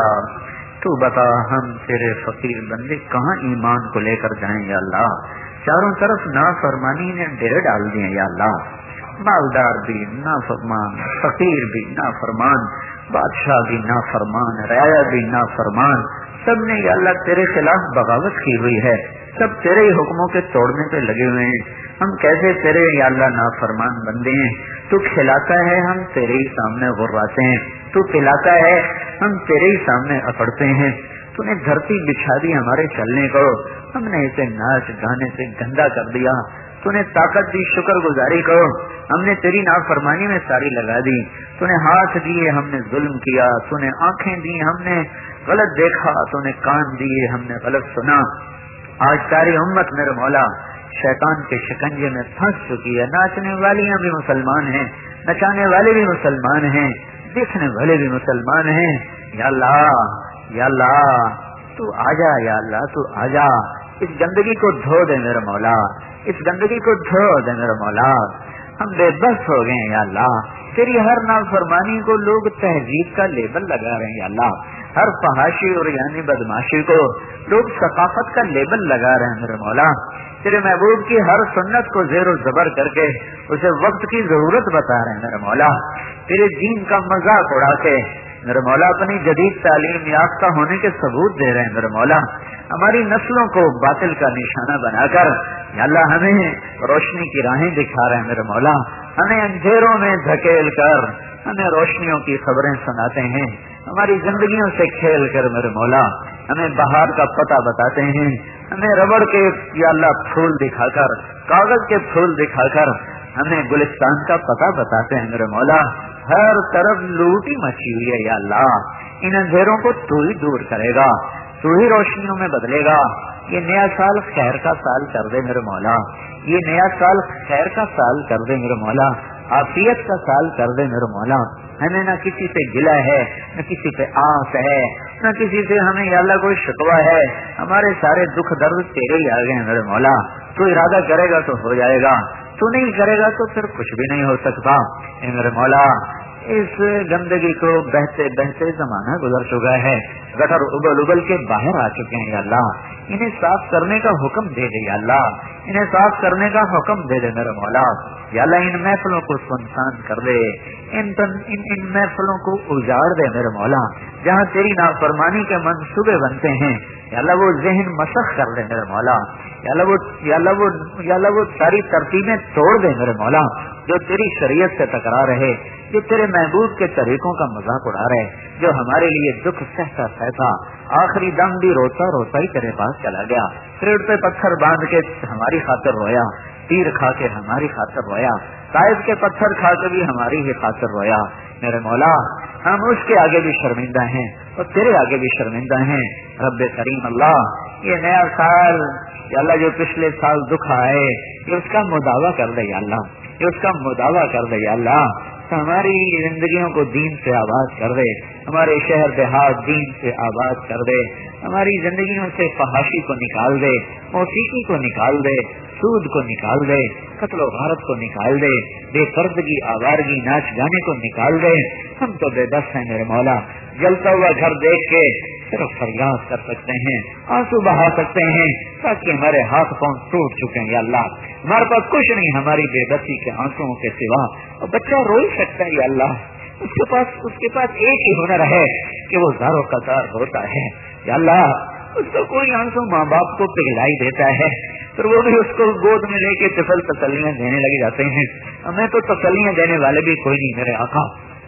Speaker 1: تو بتا ہم تیرے فقیر بندے کہاں ایمان کو لے کر جائیں یا اللہ، چاروں طرف نافرمانی نے ڈیرے ڈال دیے یا اللہ، مالدار بھی نافرمان، فقیر بھی نافرمان، بادشاہ بھی نافرمان، رعایا بھی نافرمان، سب نے یا اللہ تیرے خلاف بغاوت کی ہوئی ہے، سب تیرے ہی حکموں کے توڑنے پہ لگے ہوئے ہیں، ہم کیسے تیرے یا اللہ نافرمان بندے ہیں، تو کھلاتا ہے ہم تیرے ہی سامنے غراتے ہیں، تو پلاتا ہے ہم تیرے ہی سامنے اکڑتے ہیں، تو نے دھرتی بچھا دی ہمارے چلنے کو، ہم نے اسے ناچ گانے سے گندا کر دیا، تو نے طاقت دی شکر گزاری کو، ہم نے تیری نافرمانی میں ساری لگا دی، تو نے ہاتھ دیے ہم نے ظلم کیا، تو نے آنکھیں دی ہم نے غلط دیکھا، تو نے کان دیے ہم نے غلط سنا، آج ساری امت میرے مولا شیطان کے شکنجے میں پھنس چکی ہے، ناچنے والیاں بھی مسلمان ہیں، نچانے والے بھی مسلمان ہیں، دیکھنے والے بھی مسلمان ہیں، یا اللہ یا اللہ تو آجا، یا اللہ تو آجا، اس گندگی کو دھو دے میرے مولا، اس گندگی کو دھو دے میرے مولا، ہم بے بس ہو گئے یا اللہ، تیری ہر نافرمانی کو لوگ تہذیب کا لیبل لگا رہے ہیں یا اللہ، ہر فحاشی اور یعنی بدماشی کو لوگ ثقافت کا لیبل لگا رہے ہیں میرے مولا، تیرے محبوب کی ہر سنت کو زیر و زبر کر کے اسے وقت کی ضرورت بتا رہے ہیں میرے مولا، تیرے دین کا مذاق اڑا کے میرے مولا اپنی جدید تعلیم یافتہ ہونے کے ثبوت دے رہے ہیں میرے مولا، ہماری نسلوں کو باطل کا نشانہ بنا کر یا اللہ ہمیں روشنی کی راہیں دکھا رہے ہیں میرے مولا، ہمیں اندھیروں میں دھکیل کر ہمیں روشنیوں کی خبریں سناتے ہیں، ہماری زندگیوں سے کھیل کر میرے مولا ہمیں بہار کا پتہ بتاتے ہیں، ہمیں ربڑ کے یا اللہ پھول دکھا کر، کاغذ کے پھول دکھا کر ہمیں گلستان کا پتہ بتاتے ہیں میرے مولا، ہر طرف لوٹی مچی ہوئی ہے یا اللہ، ان اندھیروں کو تو ہی دور کرے گا، تو ہی روشنیوں میں بدلے گا، یہ نیا سال خیر کا سال کر دے میرے مولا، یہ نیا سال خیر کا سال کر دے میرے مولا، عافیت کا سال کر دے میرے مولا، ہمیں نہ کسی سے گلا ہے، نہ کسی پہ آس ہے، نہ کسی سے ہمیں یا اللہ کوئی شکوہ ہے. ہمارے سارے دکھ درد تیرے ہی آ گئے ہیں میرے مولا. تو ارادہ کرے گا تو ہو جائے گا، تو نہیں کرے گا تو پھر کچھ بھی نہیں ہو سکتا. اے میرے مولا اس گندگی کو بہتے بہتے زمانہ گزر چکا ہے، گٹر ابل ابل کے باہر آ چکے ہیں یا اللہ. انہیں صاف کرنے کا حکم دے دے یا اللہ، انہیں صاف کرنے کا حکم دے دے میرے مولا. یا اللہ ان محفلوں کو سنسان کر دے، ان ان, ان محفلوں کو اجاڑ دے میرے مولا. جہاں تیری نافرمانی کے منصوبے بنتے ہیں یا اللہ وہ ذہن مسخ کر دے میرے مولا. یا اللہ وہ یا اللہ وہ یا اللہ وہ ساری ترتیبیں توڑ دے میرے مولا جو تیری شریعت سے ٹکرا رہے، جو تیرے محبوب کے طریقوں کا مذاق اڑا رہے، جو ہمارے لیے دکھ سہتا سہتا آخری دم بھی روتا روتا ہی تیرے پاس چلا گیا. پیڑ پہ پتھر باندھ کے ہماری خاطر رویا، تیر کھا کے ہماری خاطر رویا، طائف کے پتھر کھا کے بھی ہماری ہی خاطر رویا. میرے مولا ہم اس کے آگے بھی شرمندہ ہیں اور تیرے آگے بھی شرمندہ ہیں. رب کریم اللہ یہ نیا سال یا اللہ جو پچھلے سال دکھ آئے یہ اس کا مداوع کر دے یا اللہ، یہ اس کا مداوع کر دے یا اللہ. ہماری زندگیوں کو دین سے آباد کر دے، ہمارے شہر دیہات دین سے آباد کر دے، ہماری زندگیوں سے فحاشی کو نکال دے، موسیقی کو نکال دے، سود کو نکال دے، قتل و غارت کو نکال دے، بے پردگی آوارگی ناچ گانے کو نکال دے. ہم تو بے بس ہیں میرے مولا. جلتا ہوا گھر دیکھ کے صرف فریاد کر سکتے ہیں، آنسو بہا سکتے ہیں تاکہ ہمارے ہاتھ پاؤں ٹوٹ چکے ہیں یا اللہ. ہمارے پاس کچھ نہیں ہماری بے بسی کے آنسو کے سوا. اور بچہ رو ہی سکتا ہے یا اللہ، اس کے پاس اس کے پاس ایک ہی ہنر ہے کہ وہ زاروں قطار ہوتا ہے یا اللہ. اس کو کوئی آنسو ماں باپ کو پگھلائی دیتا ہے، پھر وہ بھی اس کو گود میں لے کے طفل تسلیاں دینے لگ جاتے ہیں. ہمیں تو تسلیاں دینے والے بھی کوئی نہیں میرے آقا،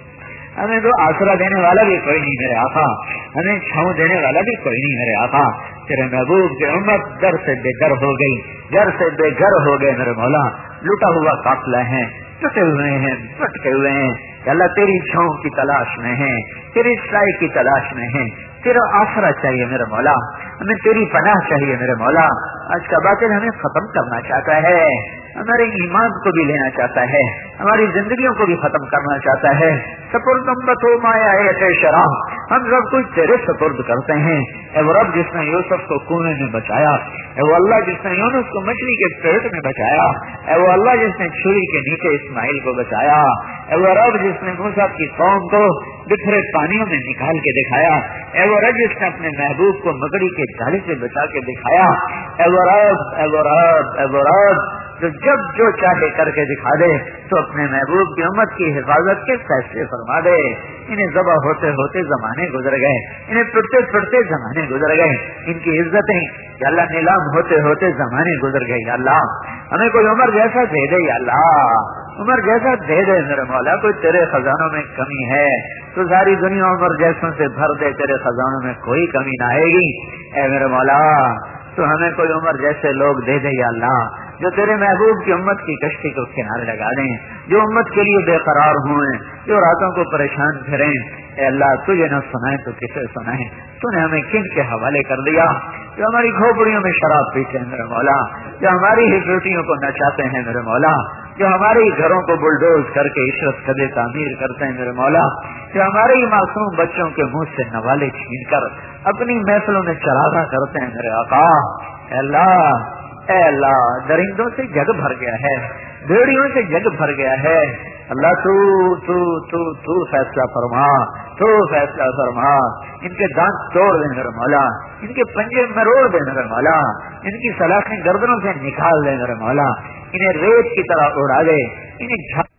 Speaker 1: ہمیں تو آسرا دینے والا بھی کوئی نہیں میرے آقا، ہمیں چھاؤں دینے والا بھی کوئی نہیں میرے آقا. تیرے محبوب کی امت در سے بے در ہو گئی، گھر سے بے گھر ہو گئے میرے مولا. لٹا ہوا قافلہ ہے، ٹوٹے ہوئے ہیں، پٹکے ہوئے ہیں. اللہ تیری چھاؤں کی تلاش میں ہیں، تیری سائے کی تلاش میں ہیں. تیرا آسرا چاہیے میرے مولا، ہمیں تیری پناہ چاہیے میرے مولا. آج کا باطل ہمیں ختم کرنا چاہتا ہے، ہمارے ایمان کو بھی لینا چاہتا ہے، ہماری زندگیوں کو بھی ختم کرنا چاہتا ہے. سپرد امت ہو مایا ہے شراب، ہم سب کچھ تیرے سپرد کرتے ہیں. اے وہ رب جس نے یوسف کو کنویں میں بچایا، اے وہ اللہ جس نے یونس کو مچھلی کے پیٹ میں بچایا، اے وہ اللہ جس نے چھری کے نیچے اسماعیل کو بچایا، اے وہ رب جس نے موسیٰ کی قوم کو بکھرے پانیوں میں نکال کے دکھایا، اے وہ رب جس نے اپنے محبوب کو مکڑی کے جالے سے بچا کے دکھایا. اے وہ رب اے وہ رب اے وہ رب جو جب جو چاہے کر کے دکھا دے تو اپنے محبوب کی امت کی حفاظت کے فیصلے فرما دے. انہیں ذبح ہوتے ہوتے زمانے گزر گئے، انہیں پڑتے پڑتے زمانے گزر گئے، ان کی عزتیں یا اللہ نیلام ہوتے ہوتے زمانے گزر گئے. یا اللہ ہمیں کوئی عمر جیسا دے دے یا اللہ، عمر جیسا دے دے میرے مولا. کوئی تیرے خزانوں میں کمی ہے تو ساری دنیا عمر جیسوں سے بھر دے، تیرے خزانوں میں کوئی کمی نہ آئے گی. اے میرے مولا تو ہمیں کوئی عمر جیسے لوگ دے دے یا اللہ جو تیرے محبوب کی امت کی کشتی کو کنارے لگا دیں، جو امت کے لیے بے قرار ہوئے، جو راتوں کو پریشان پھریں. اے اللہ تجھے نہ سنائے تو کسے سنائے؟ تو نے ہمیں کن کے حوالے کر دیا؟ جو ہماری کھوپڑیوں میں شراب پیتے ہیں میرے مولا، جو ہماری ہی بیٹیوں کو نچاتے ہیں میرے مولا، جو ہمارے ہی گھروں کو بلڈوز کر کے عشرت قدے تعمیر کرتے ہیں میرے مولا، جو ہمارے ہی معصوم بچوں کے منہ سے نوالے چھین کر اپنی محفلوں میں چراغاں کرتے ہیں میرے آقا. اے اللہ اے اللہ درندوں سے جگ بھر گیا ہے، بھیڑیوں سے جگ بھر گیا ہے. اللہ تو تو تو تو فیصلہ فرما، تو فیصلہ فرما. ان کے دانت توڑ دے میرے مولا، ان کے پنجے مروڑ دے میرے مولا، ان کی سلاخیں گردنوں سے نکال دے میرے مولا، انہیں ریت کی طرح اڑا دے، انہیں